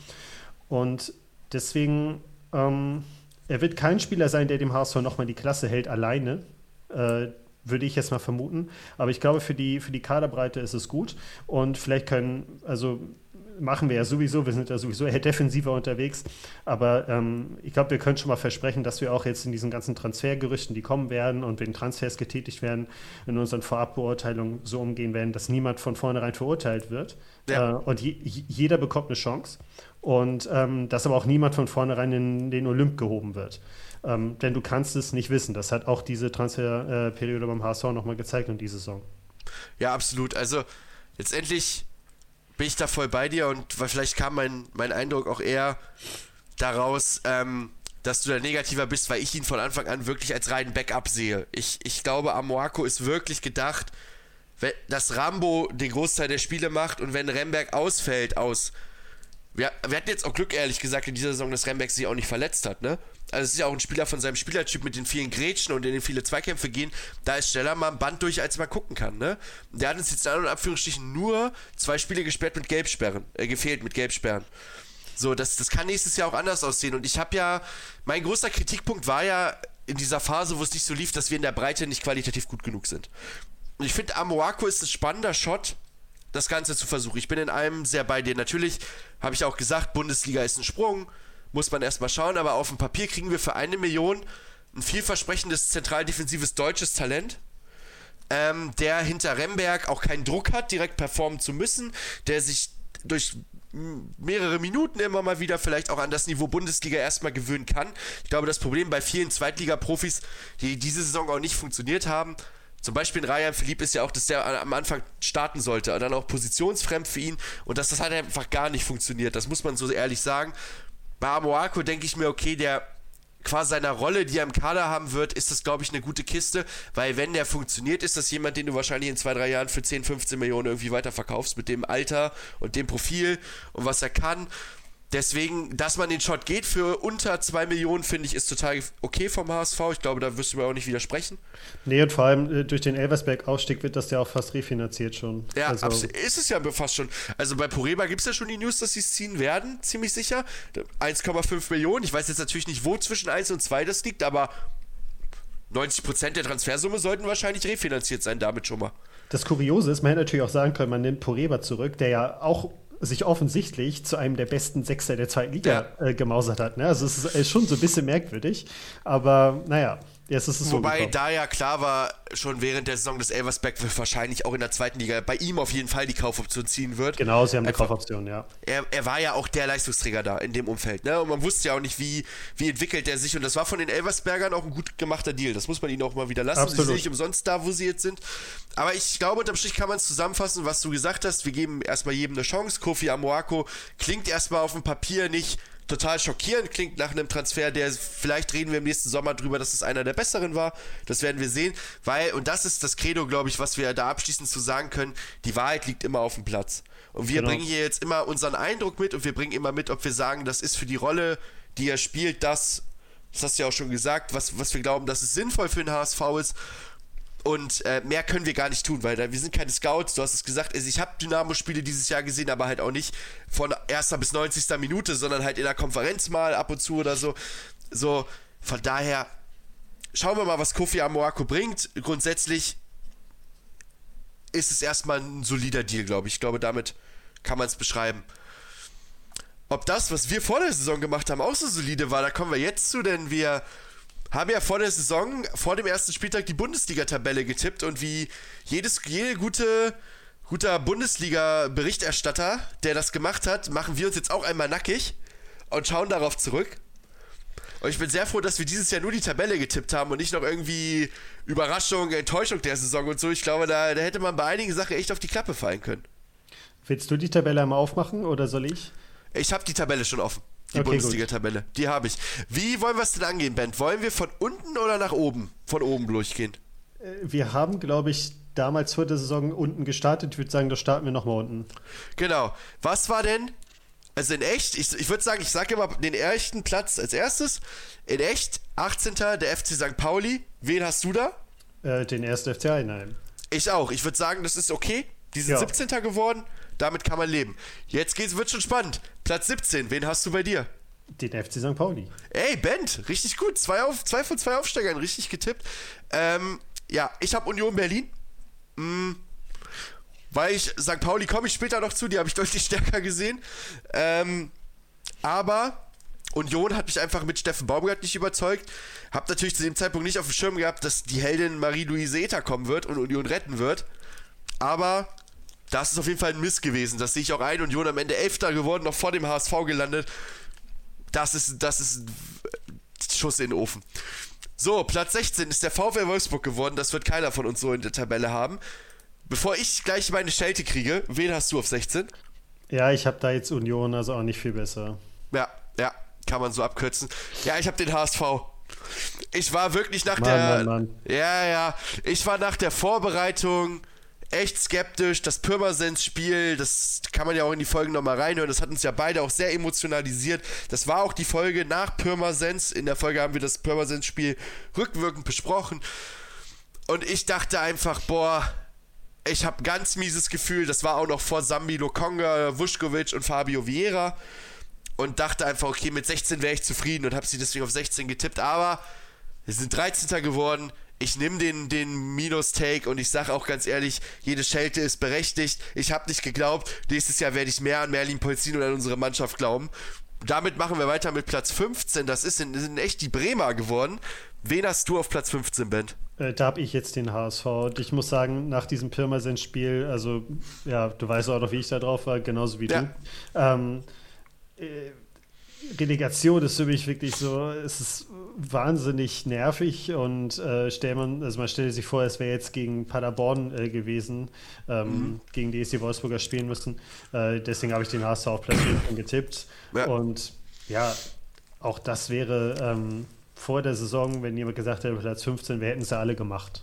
Und deswegen, ähm, er wird kein Spieler sein, der dem H S V nochmal die Klasse hält, alleine. Äh, würde ich jetzt mal vermuten. Aber ich glaube, für die, für die Kaderbreite ist es gut. Und vielleicht können, also machen wir ja sowieso, wir sind ja sowieso eher defensiver unterwegs, aber ähm, ich glaube, wir können schon mal versprechen, dass wir auch jetzt in diesen ganzen Transfergerüchten, die kommen werden und wenn Transfers getätigt werden, in unseren Vorabbeurteilungen so umgehen werden, dass niemand von vornherein verurteilt wird. Ja. Äh, und je, jeder bekommt eine Chance und ähm, dass aber auch niemand von vornherein in den Olymp gehoben wird. Ähm, denn du kannst es nicht wissen. Das hat auch diese Transferperiode beim H S V nochmal gezeigt und diese Saison. Ja, absolut. Also letztendlich bin ich da voll bei dir und weil vielleicht kam mein, mein Eindruck auch eher daraus, ähm, dass du da negativer bist, weil ich ihn von Anfang an wirklich als reinen Backup sehe. Ich, ich glaube, Amoako ist wirklich gedacht, wenn, dass Rambo den Großteil der Spiele macht und wenn Remberg ausfällt aus... Wir, wir hatten jetzt auch Glück, ehrlich gesagt, in dieser Saison, dass Remberg sich auch nicht verletzt hat, ne? Also es ist ja auch ein Spieler von seinem Spielertyp mit den vielen Grätschen und in den viele Zweikämpfe gehen, da ist schneller mal ein Band durch, als man gucken kann, ne? Der hat uns jetzt in Anführungsstrichen nur zwei Spiele gesperrt mit Gelbsperren, äh, gefehlt mit Gelbsperren. So, das, das kann nächstes Jahr auch anders aussehen und ich habe ja, mein großer Kritikpunkt war ja in dieser Phase, wo es nicht so lief, dass wir in der Breite nicht qualitativ gut genug sind. Und ich finde, Amoako ist ein spannender Shot, das Ganze zu versuchen. Ich bin in allem sehr bei dir. Natürlich habe ich auch gesagt, Bundesliga ist ein Sprung, muss man erstmal schauen, aber auf dem Papier kriegen wir für eine Million ein vielversprechendes zentral-defensives deutsches Talent, ähm, der hinter Remberg auch keinen Druck hat, direkt performen zu müssen, der sich durch mehrere Minuten immer mal wieder vielleicht auch an das Niveau Bundesliga erstmal gewöhnen kann. Ich glaube, das Problem bei vielen Zweitliga-Profis, die diese Saison auch nicht funktioniert haben, zum Beispiel in Rayan Philippe ist ja auch, dass der am Anfang starten sollte, dann auch positionsfremd für ihn und das, das hat einfach gar nicht funktioniert, das muss man so ehrlich sagen. Bei Amoako denke ich mir, okay, der quasi seiner Rolle, die er im Kader haben wird, ist das, glaube ich, eine gute Kiste, weil wenn der funktioniert, ist das jemand, den du wahrscheinlich in zwei, drei Jahren für zehn, fünfzehn Millionen irgendwie weiterverkaufst mit dem Alter und dem Profil und was er kann. Deswegen, dass man den Shot geht für unter zwei Millionen, finde ich, ist total okay vom H S V. Ich glaube, da wirst du mir auch nicht widersprechen. Nee, und vor allem äh, durch den Elversberg-Ausstieg wird das ja auch fast refinanziert schon. Ja, also, absolut. Ist es ja fast schon. Also bei Poreba gibt es ja schon die News, dass sie es ziehen werden, ziemlich sicher. eins Komma fünf Millionen. Ich weiß jetzt natürlich nicht, wo zwischen eins und zwei das liegt, aber neunzig Prozent der Transfersumme sollten wahrscheinlich refinanziert sein, damit schon mal. Das Kuriose ist, man hätte natürlich auch sagen können, man nimmt Poreba zurück, der ja auch sich offensichtlich zu einem der besten Sechser der zweiten Liga ja. äh, gemausert hat. Ne? Also es ist, ist schon so ein bisschen merkwürdig. Aber naja, Jetzt ist es Wobei so da ja klar war, schon während der Saison, dass Elversberg wahrscheinlich auch in der zweiten Liga bei ihm auf jeden Fall die Kaufoption ziehen wird. Genau, sie haben die Einfach, Kaufoption, ja. Er, er war ja auch der Leistungsträger da in dem Umfeld, ne? Und man wusste ja auch nicht, wie, wie entwickelt er sich. Und das war von den Elversbergern auch ein gut gemachter Deal. Das muss man ihnen auch mal wieder lassen. Absolut. Sie sind nicht umsonst da, wo sie jetzt sind. Aber ich glaube, unterm Strich kann man es zusammenfassen, was du gesagt hast. Wir geben erstmal jedem eine Chance. Kofi Amoako klingt erstmal auf dem Papier nicht total schockierend, klingt nach einem Transfer, der, vielleicht reden wir im nächsten Sommer drüber, dass es einer der besseren war, das werden wir sehen, weil, und das ist das Credo, glaube ich, was wir da abschließend zu sagen können, die Wahrheit liegt immer auf dem Platz. Und wir Genau. bringen hier jetzt immer unseren Eindruck mit und wir bringen immer mit, ob wir sagen, das ist für die Rolle, die er spielt, das, das hast du ja auch schon gesagt, was, was wir glauben, dass es sinnvoll für den H S V ist. Und äh, mehr können wir gar nicht tun, weil da, wir sind keine Scouts, du hast es gesagt, also ich habe Dynamo-Spiele dieses Jahr gesehen, aber halt auch nicht von erster bis neunzigster Minute, sondern halt in der Konferenz mal ab und zu oder so. So, von daher schauen wir mal, was Kofi Amoako bringt. Grundsätzlich ist es erstmal ein solider Deal, glaube ich. Ich glaube, damit kann man es beschreiben. Ob das, was wir vor der Saison gemacht haben, auch so solide war, da kommen wir jetzt zu, denn wir haben ja vor der Saison, vor dem ersten Spieltag die Bundesliga-Tabelle getippt und wie jedes, jede gute, guter Bundesliga-Berichterstatter, der das gemacht hat, machen wir uns jetzt auch einmal nackig und schauen darauf zurück. Und ich bin sehr froh, dass wir dieses Jahr nur die Tabelle getippt haben und nicht noch irgendwie Überraschung, Enttäuschung der Saison und so. Ich glaube, da, da hätte man bei einigen Sachen echt auf die Klappe fallen können. Willst du die Tabelle einmal aufmachen oder soll ich? Ich habe die Tabelle schon offen. Die Okay, Bundesliga-Tabelle. Die habe ich. Wie wollen wir es denn angehen, Ben? Wollen wir von unten oder nach oben? Von oben durchgehen? Wir haben, glaube ich, damals vor der Saison unten gestartet. Ich würde sagen, da starten wir nochmal unten. Genau. Was war denn, also in echt, ich, ich würde sagen, ich sage immer den ersten Platz als erstes. In echt, achtzehnter der F C Sankt Pauli. Wen hast du da? Äh, den ersten F C Heidenheim. Ich auch. Ich würde sagen, das ist okay. Die sind Ja. siebzehnter geworden. Damit kann man leben. Jetzt geht's, wird schon spannend. Platz siebzehn. Wen hast du bei dir? Den F C Sankt Pauli. Ey, Bent, richtig gut. Zwei, auf, zwei von zwei Aufsteigern, richtig getippt. Ähm, ja, ich habe Union Berlin. Mm, weil ich, Sankt Pauli komme ich später noch zu, die habe ich deutlich stärker gesehen. Ähm, aber Union hat mich einfach mit Steffen Baumgart nicht überzeugt. Hab natürlich zu dem Zeitpunkt nicht auf dem Schirm gehabt, dass die Heldin Marie-Louise Eta kommen wird und Union retten wird. Aber das ist auf jeden Fall ein Mist gewesen. Das sehe ich auch ein. Union am Ende Elfter geworden, noch vor dem H S V gelandet. Das ist, das ist ein Schuss in den Ofen. So, Platz sechzehn ist der VfL Wolfsburg geworden. Das wird keiner von uns so in der Tabelle haben. Bevor ich gleich meine Schelte kriege, wen hast du auf sechzehn? Ja, ich habe da jetzt Union, also auch nicht viel besser. Ja, ja, kann man so abkürzen. Ja, ich habe den H S V. Ich war wirklich nach Mann, der... Mann, Mann. Ja, ja. Ich war nach der Vorbereitung echt skeptisch. Das Pirmasens-Spiel, das kann man ja auch in die Folgen nochmal reinhören. Das hat uns ja beide auch sehr emotionalisiert. Das war auch die Folge nach Pirmasens. In der Folge haben wir das Pirmasens-Spiel rückwirkend besprochen. Und ich dachte einfach, boah, ich habe ein ganz mieses Gefühl. Das war auch noch vor Sambi Lokonga, Vuskovic und Fabio Vieira. Und dachte einfach, okay, mit sechzehn wäre ich zufrieden und habe sie deswegen auf sechzehn getippt. Aber wir sind dreizehnter geworden. Ich nehme den, den Minus-Take und ich sage auch ganz ehrlich, jede Schelte ist berechtigt. Ich habe nicht geglaubt, nächstes Jahr werde ich mehr an Merlin Polzin und an unsere Mannschaft glauben. Damit machen wir weiter mit Platz fünfzehn. Das ist in, sind echt die Bremer geworden. Wen hast du auf Platz fünfzehn, Ben? Äh, da habe ich jetzt den H S V. Und ich muss sagen, nach diesem Pirmasens-Spiel, also ja, du weißt auch noch, wie ich da drauf war, genauso wie Ja. du. Ähm, äh, Relegation ist für mich wirklich so, es ist wahnsinnig nervig und äh, stell man, also man stellt sich vor, es wäre jetzt gegen Paderborn äh, gewesen, ähm, mhm. gegen die E S C Wolfsburger spielen müssen. Äh, deswegen habe ich den H S V auf Platz fünfzehn getippt. Ja. Und ja, auch das wäre ähm, vor der Saison, wenn jemand gesagt hätte, Platz fünfzehn, wir hätten es ja alle gemacht.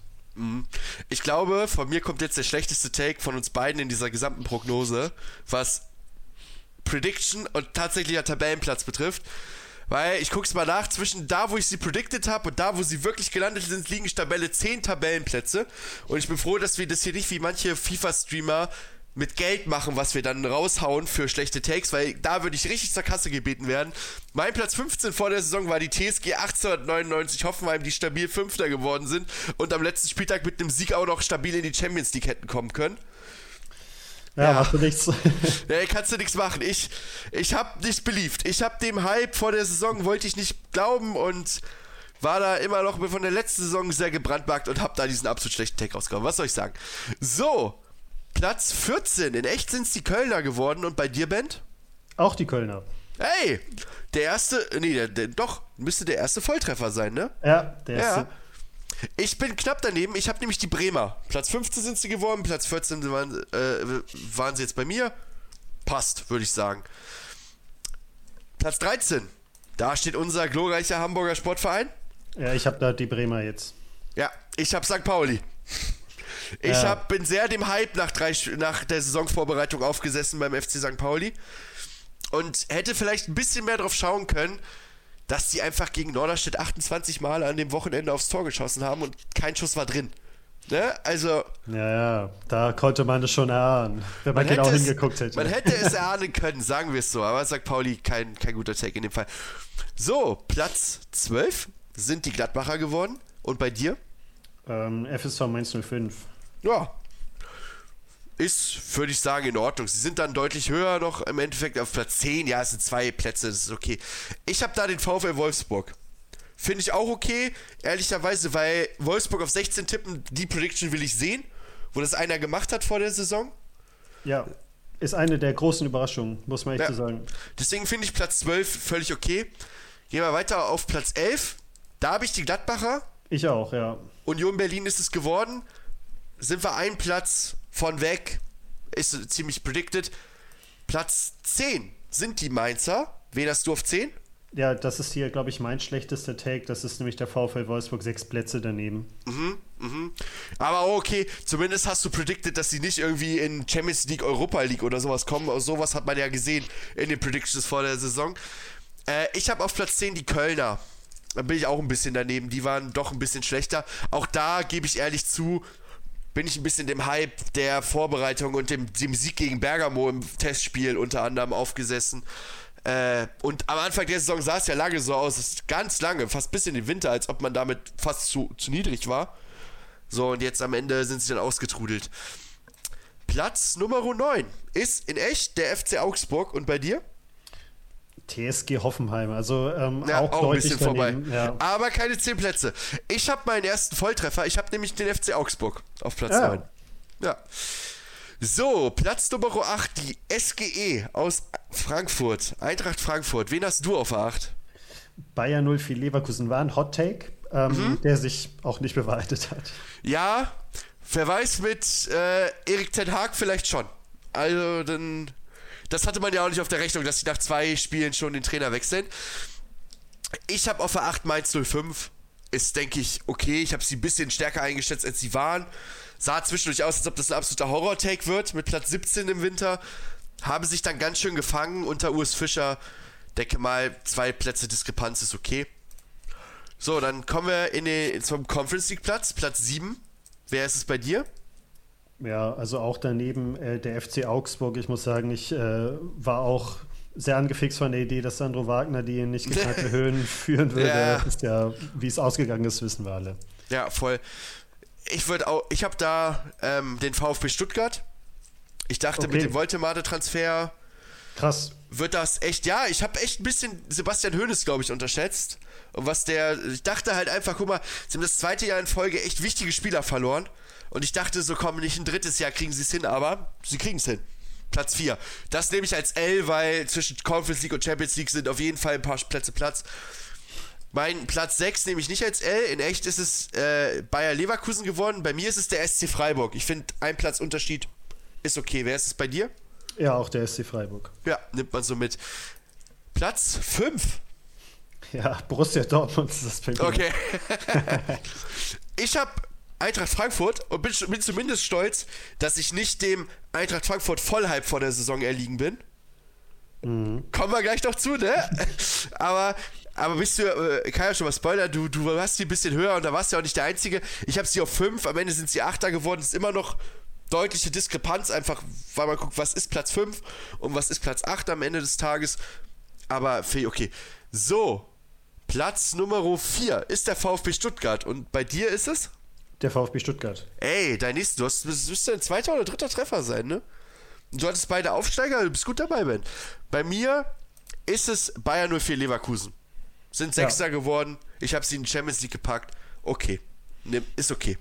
Ich glaube, von mir kommt jetzt der schlechteste Take von uns beiden in dieser gesamten Prognose, was Prediction und tatsächlicher Tabellenplatz betrifft. Weil ich guck's mal nach, zwischen da, wo ich sie predicted habe und da, wo sie wirklich gelandet sind, liegen Tabelle zehn Tabellenplätze. Und ich bin froh, dass wir das hier nicht wie manche FIFA-Streamer mit Geld machen, was wir dann raushauen für schlechte Takes, weil da würde ich richtig zur Kasse gebeten werden. Mein Platz fünfzehn vor der Saison war die T S G achtzehnhundertneunundneunzig Hoffenheim, die stabil Fünfter geworden sind und am letzten Spieltag mit einem Sieg auch noch stabil in die Champions League hätten kommen können. Ja, Ja. machst du nichts. Ja, kannst du nichts machen. Ich, ich hab nicht beliebt. Ich hab dem Hype vor der Saison, wollte ich nicht glauben und war da immer noch von der letzten Saison sehr gebrandmarkt und hab da diesen absolut schlechten Tag rausgehauen. Was soll ich sagen? So, Platz vierzehn. In echt sind es die Kölner geworden. Und bei dir, Bent? Auch die Kölner. Hey, der erste, nee, der, der, doch, müsste der erste Volltreffer sein, ne? Ja, der erste. Ja. Ich bin knapp daneben. Ich habe nämlich die Bremer. Platz fünfzehn sind sie geworden, Platz vierzehn waren, äh, waren sie jetzt bei mir. Passt, würde ich sagen. Platz dreizehn. Da steht unser glorreicher Hamburger Sportverein. Ja, ich habe da die Bremer jetzt. Ja, ich habe Sankt Pauli. Ich Ja. hab, bin sehr dem Hype nach, drei, nach der Saisonvorbereitung aufgesessen beim F C Sankt Pauli und hätte vielleicht ein bisschen mehr drauf schauen können, dass die einfach gegen Norderstedt achtundzwanzig Mal an dem Wochenende aufs Tor geschossen haben und kein Schuss war drin. Ne? Also... Ja, ja, da konnte man es schon erahnen, wenn man, Man genau hätte es- hingeguckt hätte. Man hätte es erahnen können, sagen wir es so. Aber Sankt Pauli, kein, kein guter Take in dem Fall. So, Platz zwölf sind die Gladbacher geworden. Und bei dir? ähm, F S V Mainz null fünf. Ja. Ist, würde ich sagen, in Ordnung. Sie sind dann deutlich höher noch im Endeffekt auf Platz zehn. Ja, es sind zwei Plätze, das ist okay. Ich habe da den VfL Wolfsburg. Finde ich auch okay, ehrlicherweise, weil Wolfsburg auf sechzehn tippen, die Prediction will ich sehen, wo das einer gemacht hat vor der Saison. Ja, ist eine der großen Überraschungen, muss man echt Ja. so sagen. Deswegen finde ich Platz zwölf völlig okay. Gehen wir weiter auf Platz elf. Da habe ich die Gladbacher. Ich auch, ja. Union Berlin ist es geworden. Sind wir einen Platz von weg. Ist ziemlich predicted. Platz zehn sind die Mainzer. Wen hast du auf zehn? Ja, das ist hier, glaube ich, mein schlechtester Take. Das ist nämlich der VfL Wolfsburg, sechs Plätze daneben. Aber auch okay, zumindest hast du predicted, dass sie nicht irgendwie in Champions League, Europa League oder sowas kommen. Aus sowas hat man ja gesehen in den Predictions vor der Saison. Äh, ich habe auf Platz zehn die Kölner. Da bin ich auch ein bisschen daneben. Die waren doch ein bisschen schlechter. Auch da gebe ich ehrlich zu, bin ich ein bisschen dem Hype der Vorbereitung und dem, dem Sieg gegen Bergamo im Testspiel unter anderem aufgesessen. Äh, und am Anfang der Saison sah es ja lange so aus, es ist ganz lange, fast bis in den Winter, als ob man damit fast zu, zu niedrig war. So, und jetzt am Ende sind sie dann ausgetrudelt. Platz Nummer neun ist in echt der F C Augsburg. Und bei dir? T S G Hoffenheim, also ähm, Ja, auch, auch ein deutlich bisschen vorbei. daneben. Ja. Aber keine zehn Plätze. Ich habe meinen ersten Volltreffer. Ich habe nämlich den F C Augsburg auf Platz Ja. neun. Ja. So, Platz Nummer acht, die S G E aus Frankfurt. Eintracht Frankfurt. Wen hast du auf der acht? Bayer null vier Leverkusen war ein Hot Take, ähm, Mhm. der sich auch nicht bewahrheitet hat. Ja, wer weiß mit äh, Erik ten Hag vielleicht schon. Also, dann... Das hatte man ja auch nicht auf der Rechnung, dass sie nach zwei Spielen schon den Trainer wechseln. Ich habe auf der acht Mainz null fünf. Ist, denke ich, okay. Ich habe sie ein bisschen stärker eingeschätzt, als sie waren. Sah zwischendurch aus, als ob das ein absoluter Horror-Take wird, mit Platz siebzehn im Winter. Haben sich dann ganz schön gefangen unter Urs Fischer. Denke mal, zwei Plätze Diskrepanz ist okay. So, dann kommen wir in den, zum Conference League Platz, Platz sieben. Wer ist es bei dir? Ja, also auch daneben äh, der F C Augsburg. Ich muss sagen, ich äh, war auch sehr angefixt von der Idee, dass Sandro Wagner die in nicht geknallte Höhen führen würde. Ja. Ist ja, wie es ausgegangen ist, wissen wir alle. Ja, voll. Ich würde auch, ich habe da ähm, den VfB Stuttgart. Ich dachte, Okay. mit dem Woltemade-Transfer Krass. wird das echt, ja, ich habe echt ein bisschen Sebastian Hoeneß, glaube ich, unterschätzt. Und was der, ich dachte halt einfach, guck mal, sie haben das zweite Jahr in Folge echt wichtige Spieler verloren. Und ich dachte, so komm, nicht ein drittes Jahr kriegen sie es hin, aber sie kriegen es hin. Platz vier. Das nehme ich als L, weil zwischen Conference League und Champions League sind auf jeden Fall ein paar Plätze Platz. Mein Platz sechs nehme ich nicht als L. In echt ist es äh, Bayer Leverkusen geworden. Bei mir ist es der S C Freiburg. Ich finde, ein Platzunterschied ist okay. Wer ist es bei dir? Ja, auch der S C Freiburg. Ja, nimmt man so mit. Platz fünf. Ja, Borussia Dortmund ist das bei mir. Okay. Ich habe Eintracht Frankfurt und bin, bin zumindest stolz, dass ich nicht dem Eintracht Frankfurt Vollhype vor der Saison erliegen bin. Mhm. Kommen wir gleich noch zu, ne? aber, aber bist du, äh, kann ja schon mal spoilern, du, du hast die ein bisschen höher und da warst du ja auch nicht der Einzige. Ich habe sie auf fünf, am Ende sind sie Achter geworden. Das ist immer noch deutliche Diskrepanz, einfach weil man guckt, was ist Platz fünf und was ist Platz acht am Ende des Tages. Aber okay. So, Platz Nummer vier ist der VfB Stuttgart und bei dir ist es? Der VfB Stuttgart. Ey, dein nächster, du hast, das müsste ein zweiter oder dritter Treffer sein, ne? Und du hattest beide Aufsteiger, du bist gut dabei, Ben. Bei mir ist es Bayer null vier Leverkusen. Sind Sechster Ja. geworden. Ich habe sie in die Champions League gepackt. Okay. Ne, ist okay.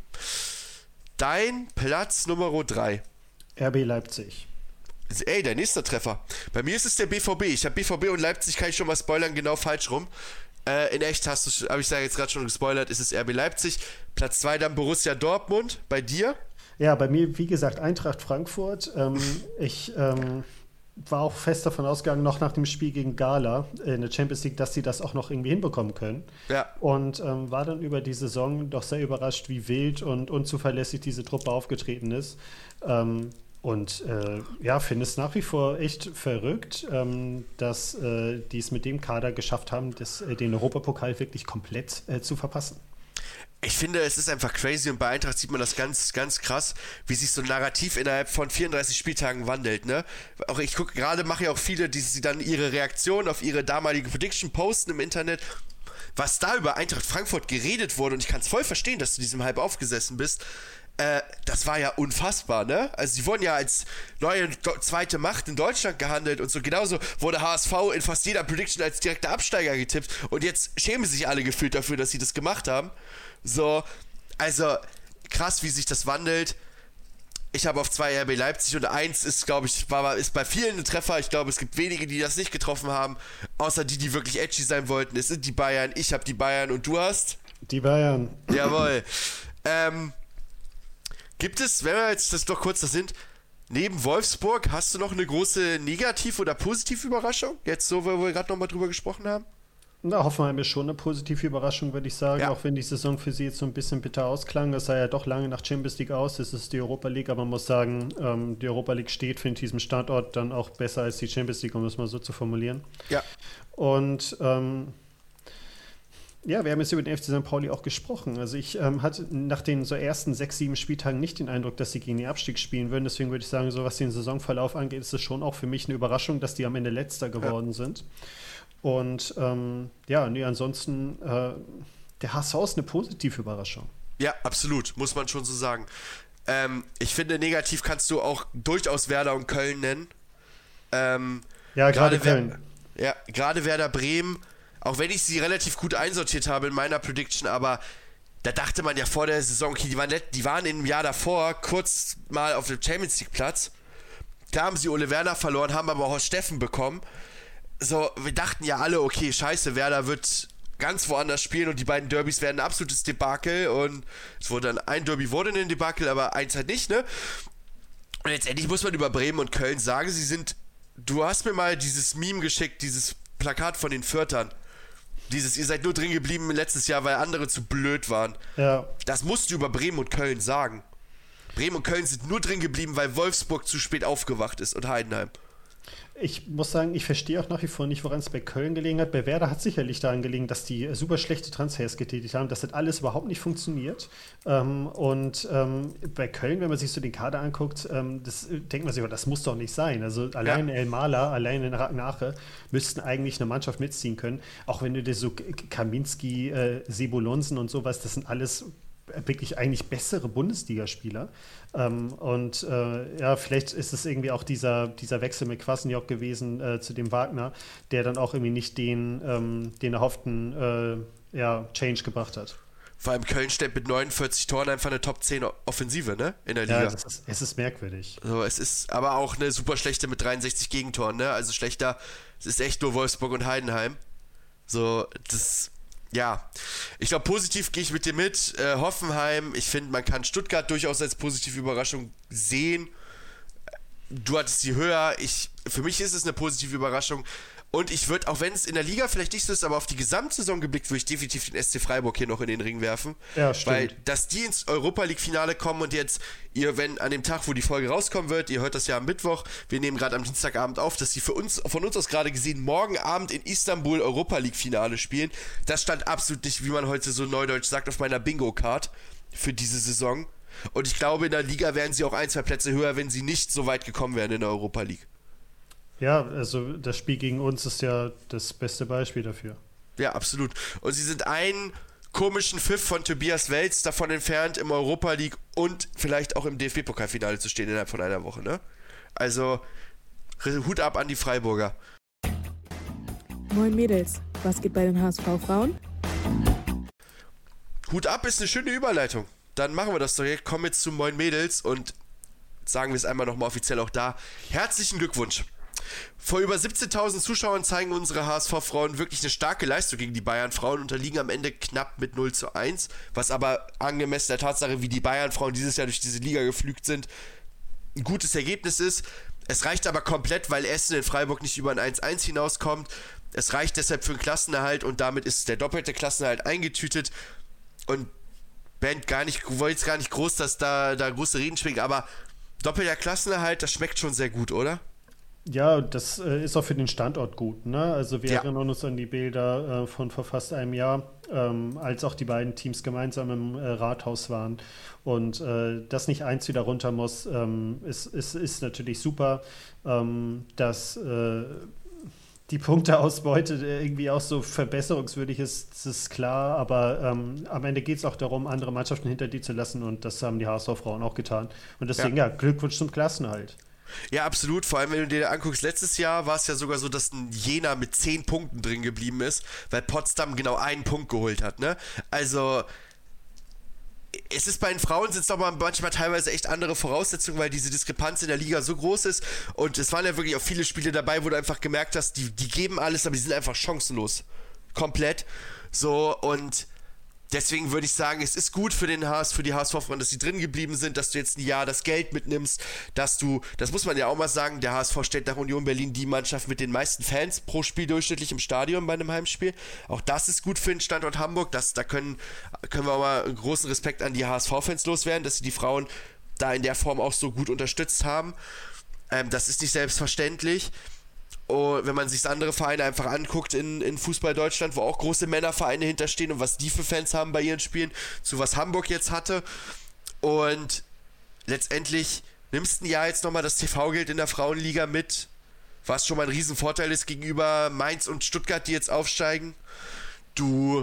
Dein Platz Nummer drei. R B Leipzig. Ey, der nächste Treffer. Bei mir ist es der B V B. Ich habe B V B und Leipzig, kann ich schon mal spoilern, genau falsch rum. Äh, in echt hast du, habe ich da jetzt gerade schon gespoilert, ist es R B Leipzig. Platz zwei dann Borussia Dortmund. Bei dir? Ja, bei mir, wie gesagt, Eintracht Frankfurt. Ähm, ich ähm, war auch fest davon ausgegangen, noch nach dem Spiel gegen Gala in der Champions League, dass sie das auch noch irgendwie hinbekommen können. Ja. Und ähm, war dann über die Saison doch sehr überrascht, wie wild und unzuverlässig diese Truppe aufgetreten ist. Ähm, und äh, ja, finde es nach wie vor echt verrückt, ähm, dass äh, die es mit dem Kader geschafft haben, das, äh, den Europapokal wirklich komplett äh, zu verpassen. Ich finde, es ist einfach crazy und bei Eintracht sieht man das ganz, ganz krass, wie sich so ein Narrativ innerhalb von vierunddreißig Spieltagen wandelt, ne? Auch ich gucke gerade, mache ja auch viele, die, die dann ihre Reaktion auf ihre damalige Prediction posten im Internet, was da über Eintracht Frankfurt geredet wurde und ich kann es voll verstehen, dass du diesem Hype aufgesessen bist. Äh, das war ja unfassbar, ne? Also sie wurden ja als neue do- zweite Macht in Deutschland gehandelt und so. Genauso wurde H S V in fast jeder Prediction als direkter Absteiger getippt und jetzt schämen sich alle gefühlt dafür, dass sie das gemacht haben. So, also krass, wie sich das wandelt. Ich habe auf zwei R B Leipzig und eins ist, glaube ich, war, ist bei vielen ein Treffer. Ich glaube, es gibt wenige, die das nicht getroffen haben, außer die, die wirklich edgy sein wollten. Es sind die Bayern, ich habe die Bayern und du hast? Die Bayern. Jawohl. ähm, gibt es, wenn wir jetzt das doch kurz da sind, neben Wolfsburg, hast du noch eine große Negativ- oder Positivüberraschung? Jetzt so, wo wir gerade nochmal drüber gesprochen haben? Na, Hoffenheim ist schon eine positive Überraschung, würde ich sagen, Ja. auch wenn die Saison für sie jetzt so ein bisschen bitter ausklang. Es sah ja doch lange nach Champions League aus, es ist die Europa League, aber man muss sagen, ähm, die Europa League steht für diesem Standort dann auch besser als die Champions League, um das mal so zu formulieren. Ja. Und ähm, ja, wir haben jetzt über den F C Sankt Pauli auch gesprochen. Also ich ähm, hatte nach den so ersten sechs, sieben Spieltagen nicht den Eindruck, dass sie gegen den Abstieg spielen würden. Deswegen würde ich sagen, so was den Saisonverlauf angeht, ist es schon auch für mich eine Überraschung, dass die am Ende Letzter geworden ja. sind. Und ähm, ja, nee, ansonsten, äh, der H S V ist eine positive Überraschung. Ja, absolut, muss man schon so sagen. Ähm, ich finde, negativ kannst du auch durchaus Werder und Köln nennen. Ähm, ja, gerade Köln. Wer- ja, gerade Werder Bremen, auch wenn ich sie relativ gut einsortiert habe in meiner Prediction, aber da dachte man ja vor der Saison, okay, die waren, net, die waren im Jahr davor kurz mal auf dem Champions League Platz. Da haben sie Ole Werner verloren, haben aber auch Steffen bekommen. So, wir dachten ja alle, okay, scheiße, Werder wird ganz woanders spielen und die beiden Derbys werden ein absolutes Debakel und es wurde dann, ein Derby wurde ein Debakel, aber eins halt nicht, ne? Und letztendlich muss man über Bremen und Köln sagen, sie sind, du hast mir mal dieses Meme geschickt, dieses Plakat von den Fürtern, dieses, ihr seid nur drin geblieben letztes Jahr, weil andere zu blöd waren. Ja. Das musst du über Bremen und Köln sagen. Bremen und Köln sind nur drin geblieben, weil Wolfsburg zu spät aufgewacht ist und Heidenheim. Ich muss sagen, ich verstehe auch nach wie vor nicht, woran es bei Köln gelegen hat. Bei Werder hat es sicherlich daran gelegen, dass die super schlechte Transfers getätigt haben. Das hat alles überhaupt nicht funktioniert. Ähm, und ähm, bei Köln, wenn man sich so den Kader anguckt, ähm, das denkt man sich, das muss doch nicht sein. Also allein ja. El Mala, allein in Ragnache müssten eigentlich eine Mannschaft mitziehen können. Auch wenn du dir so Kaminski, äh, Sebulonsen und sowas, das sind alles wirklich eigentlich bessere Bundesligaspieler. Ähm, und äh, ja, vielleicht ist es irgendwie auch dieser, dieser Wechsel mit Kwasniok gewesen äh, zu dem Wagner, der dann auch irgendwie nicht den, ähm, den erhofften äh, ja, Change gebracht hat. Vor allem Köln stellt mit neunundvierzig Toren einfach eine Top zehn Offensive, ne? In der Liga. Ja, das ist, es ist merkwürdig. So, es ist aber auch eine super schlechte mit dreiundsechzig Gegentoren, ne? Also schlechter, es ist echt nur Wolfsburg und Heidenheim. So, das... Ja, ich glaube, positiv gehe ich mit dir mit. Äh, Hoffenheim, ich finde, man kann Stuttgart durchaus als positive Überraschung sehen. Du hattest sie höher. Ich, für mich ist es eine positive Überraschung. Und ich würde, auch wenn es in der Liga vielleicht nicht so ist, aber auf die Gesamtsaison geblickt, würde ich definitiv den S C Freiburg hier noch in den Ring werfen. Ja, stimmt. Weil, dass die ins Europa-League-Finale kommen und jetzt, ihr, wenn an dem Tag, wo die Folge rauskommen wird, ihr hört das ja am Mittwoch, wir nehmen gerade am Dienstagabend auf, dass die für uns, von uns aus gerade gesehen, morgen Abend in Istanbul Europa-League-Finale spielen. Das stand absolut nicht, wie man heute so neudeutsch sagt, auf meiner Bingo-Card für diese Saison. Und ich glaube, in der Liga wären sie auch ein, zwei Plätze höher, wenn sie nicht so weit gekommen wären in der Europa-League. Ja, also das Spiel gegen uns ist ja das beste Beispiel dafür. Ja, absolut. Und sie sind einen komischen Pfiff von Tobias Welz davon entfernt, im Europa League und vielleicht auch im D F B-Pokalfinale zu stehen innerhalb von einer Woche, ne? Also, Hut ab an die Freiburger. Moin Mädels, Was geht bei den H S V-Frauen? Hut ab ist eine schöne Überleitung. Dann machen wir das doch jetzt. Kommen jetzt zu Moin Mädels und sagen wir es einmal nochmal offiziell auch da. Herzlichen Glückwunsch. Vor über siebzehntausend Zuschauern zeigen unsere H S V-Frauen wirklich eine starke Leistung gegen die Bayern-Frauen, unterliegen am Ende knapp mit null zu eins, was aber angemessen der Tatsache, wie die Bayern-Frauen dieses Jahr durch diese Liga geflügt sind, ein gutes Ergebnis ist. Es reicht aber komplett, weil Essen in Freiburg nicht über ein eins eins hinauskommt. Es reicht deshalb für einen Klassenerhalt und damit ist der doppelte Klassenerhalt eingetütet. Und Band gar nicht, wollte jetzt gar nicht groß, dass da, da große Reden schwingen, aber doppelter Klassenerhalt, das schmeckt schon sehr gut, oder? Ja, das äh, ist auch für den Standort gut, ne? Also wir Ja. erinnern uns an die Bilder äh, von vor fast einem Jahr, ähm, als auch die beiden Teams gemeinsam im äh, Rathaus waren. Und äh, dass nicht eins wieder runter muss, ähm, ist, ist, ist natürlich super. Ähm, dass äh, die Punkteausbeute irgendwie auch so verbesserungswürdig ist, das ist klar. Aber ähm, am Ende geht es auch darum, andere Mannschaften hinter die zu lassen. Und das haben die H S V-Frauen auch getan. Und deswegen, ja, ja Glückwunsch zum Klassenerhalt. Ja, absolut. Vor allem, wenn du dir anguckst, letztes Jahr war es ja sogar so, dass ein Jena mit zehn Punkten drin geblieben ist, weil Potsdam genau einen Punkt geholt hat, ne? Also, es ist bei den Frauen sind es doch mal manchmal teilweise echt andere Voraussetzungen, weil diese Diskrepanz in der Liga so groß ist und es waren ja wirklich auch viele Spiele dabei, wo du einfach gemerkt hast, die, die geben alles, aber die sind einfach chancenlos. Komplett. So, und deswegen würde ich sagen, es ist gut für den H S, für die H S V-Frauen, dass sie drin geblieben sind, dass du jetzt ein Jahr das Geld mitnimmst, dass du, das muss man ja auch mal sagen, der H S V stellt nach Union Berlin die Mannschaft mit den meisten Fans pro Spiel durchschnittlich im Stadion bei einem Heimspiel. Auch das ist gut für den Standort Hamburg. Das, da können, können wir auch mal einen großen Respekt an die H S V-Fans loswerden, dass sie die Frauen da in der Form auch so gut unterstützt haben. Ähm, das ist nicht selbstverständlich. Und wenn man sich andere Vereine einfach anguckt in, in Fußball Deutschland, wo auch große Männervereine hinterstehen und was die für Fans haben bei ihren Spielen, zu was Hamburg jetzt hatte. Und letztendlich nimmst du ein Jahr jetzt nochmal das T V-Geld in der Frauenliga mit, was schon mal ein Riesenvorteil ist gegenüber Mainz und Stuttgart, die jetzt aufsteigen. Du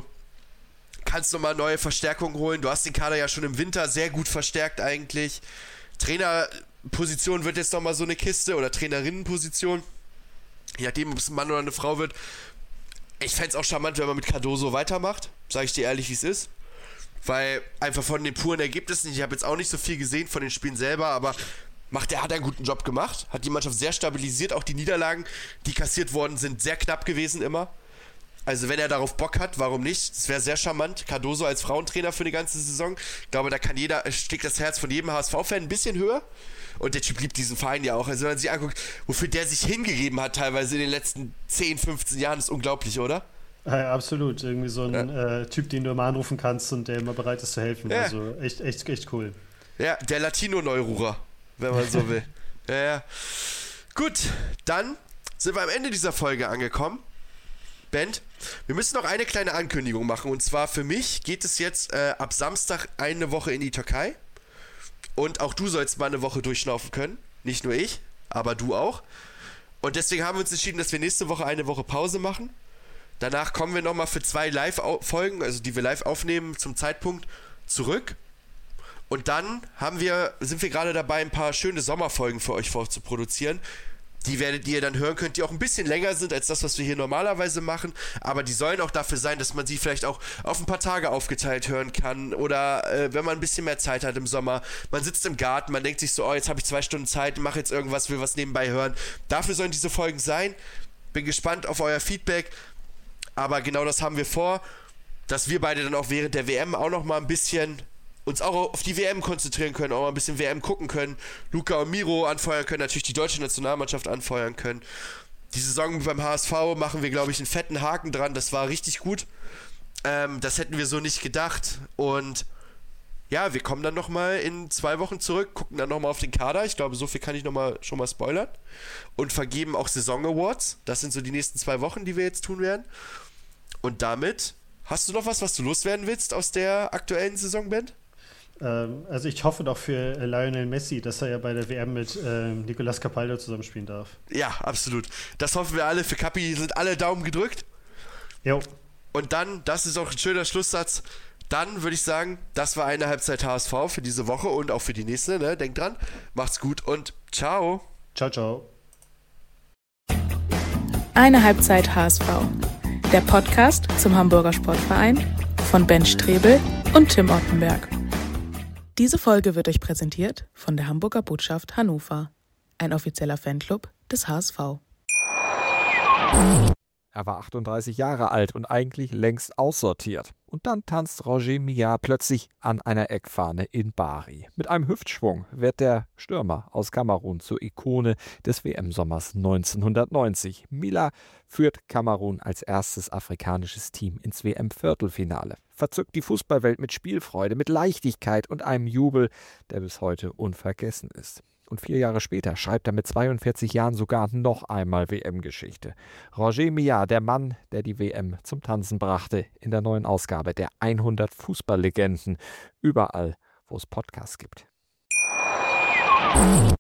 kannst nochmal neue Verstärkungen holen. Du hast den Kader ja schon im Winter sehr gut verstärkt eigentlich. Trainerposition wird jetzt nochmal so eine Kiste oder Trainerinnenposition. Je nachdem, ob es ein Mann oder eine Frau wird. Ich fände es auch charmant, wenn man mit Cardoso weitermacht. Sage ich dir ehrlich, wie es ist. Weil einfach von den puren Ergebnissen, ich habe jetzt auch nicht so viel gesehen von den Spielen selber, aber macht, der hat einen guten Job gemacht. Hat die Mannschaft sehr stabilisiert. Auch die Niederlagen, die kassiert worden sind, sehr knapp gewesen immer. Also wenn er darauf Bock hat, warum nicht? Das wäre sehr charmant. Cardoso als Frauentrainer für die ganze Saison. Ich glaube, da kann jeder, schlägt das Herz von jedem H S V-Fan ein bisschen höher. Und der Typ liebt diesen Verein ja auch. Also wenn man sich anguckt, wofür der sich hingegeben hat teilweise in den letzten zehn, fünfzehn Jahren, ist unglaublich, oder? Ja, absolut. Irgendwie so ein Ja. äh, Typ, den du immer anrufen kannst und der immer bereit ist zu helfen. Ja. Also echt, echt, echt cool. Ja, der Latino-Neururer, wenn man so will. Ja, ja. Gut, dann sind wir am Ende dieser Folge angekommen. Band, wir müssen noch eine kleine Ankündigung machen. Und zwar für mich geht es jetzt äh, ab Samstag eine Woche in die Türkei. Und auch du sollst mal eine Woche durchschnaufen können. Nicht nur ich, aber du auch. Und deswegen haben wir uns entschieden, dass wir nächste Woche eine Woche Pause machen. Danach kommen wir nochmal für zwei Live-Folgen, also die wir live aufnehmen zum Zeitpunkt, zurück. Und dann haben wir, sind wir gerade dabei, ein paar schöne Sommerfolgen für euch vorzuproduzieren. Die werdet ihr dann hören könnt, die auch ein bisschen länger sind als das, was wir hier normalerweise machen, aber die sollen auch dafür sein, dass man sie vielleicht auch auf ein paar Tage aufgeteilt hören kann oder äh, wenn man ein bisschen mehr Zeit hat im Sommer, man sitzt im Garten, man denkt sich so, oh, jetzt habe ich zwei Stunden Zeit, mache jetzt irgendwas, will was nebenbei hören. Dafür sollen diese Folgen sein. Bin gespannt auf euer Feedback, aber genau das haben wir vor, dass wir beide dann auch während der W M auch noch mal ein bisschen uns auch auf die W M konzentrieren können, auch mal ein bisschen W M gucken können, Luca und Miro anfeuern können, natürlich die deutsche Nationalmannschaft anfeuern können. Die Saison beim H S V machen wir, glaube ich, einen fetten Haken dran, das war richtig gut. Ähm, das hätten wir so nicht gedacht und ja, wir kommen dann nochmal in zwei Wochen zurück, gucken dann nochmal auf den Kader, ich glaube, so viel kann ich noch mal, schon mal spoilern und vergeben auch Saison-Awards, das sind so die nächsten zwei Wochen, die wir jetzt tun werden und damit, hast du noch was, was du loswerden willst aus der aktuellen Saison, Ben? Also ich hoffe doch für Lionel Messi, dass er ja bei der W M mit äh, Nicolas Capaldo zusammenspielen darf. Ja, absolut. Das hoffen wir alle. Für Capi sind alle Daumen gedrückt. Jo. Und dann, das ist auch ein schöner Schlusssatz, dann würde ich sagen, das war eine Halbzeit H S V für diese Woche und auch für die nächste. Ne? Denkt dran, macht's gut und ciao. Ciao, ciao. Eine Halbzeit H S V. der Podcast zum Hamburger Sportverein von Ben Strebel und Tim Ottenberg. Diese Folge wird euch präsentiert von der Hamburger Botschaft Hannover, ein offizieller Fanclub des H S V. Er war achtunddreißig Jahre alt und eigentlich längst aussortiert. Und dann tanzt Roger Milla plötzlich an einer Eckfahne in Bari. Mit einem Hüftschwung wird der Stürmer aus Kamerun zur Ikone des W M-Sommers neunzehnhundertneunzig. Milla führt Kamerun als erstes afrikanisches Team ins W M-Viertelfinale. Verzückt die Fußballwelt mit Spielfreude, mit Leichtigkeit und einem Jubel, der bis heute unvergessen ist. Und vier Jahre später schreibt er mit zweiundvierzig Jahren sogar noch einmal W M-Geschichte. Roger Milla, der Mann, der die W M zum Tanzen brachte, in der neuen Ausgabe der hundert Fußballlegenden, überall, wo es Podcasts gibt.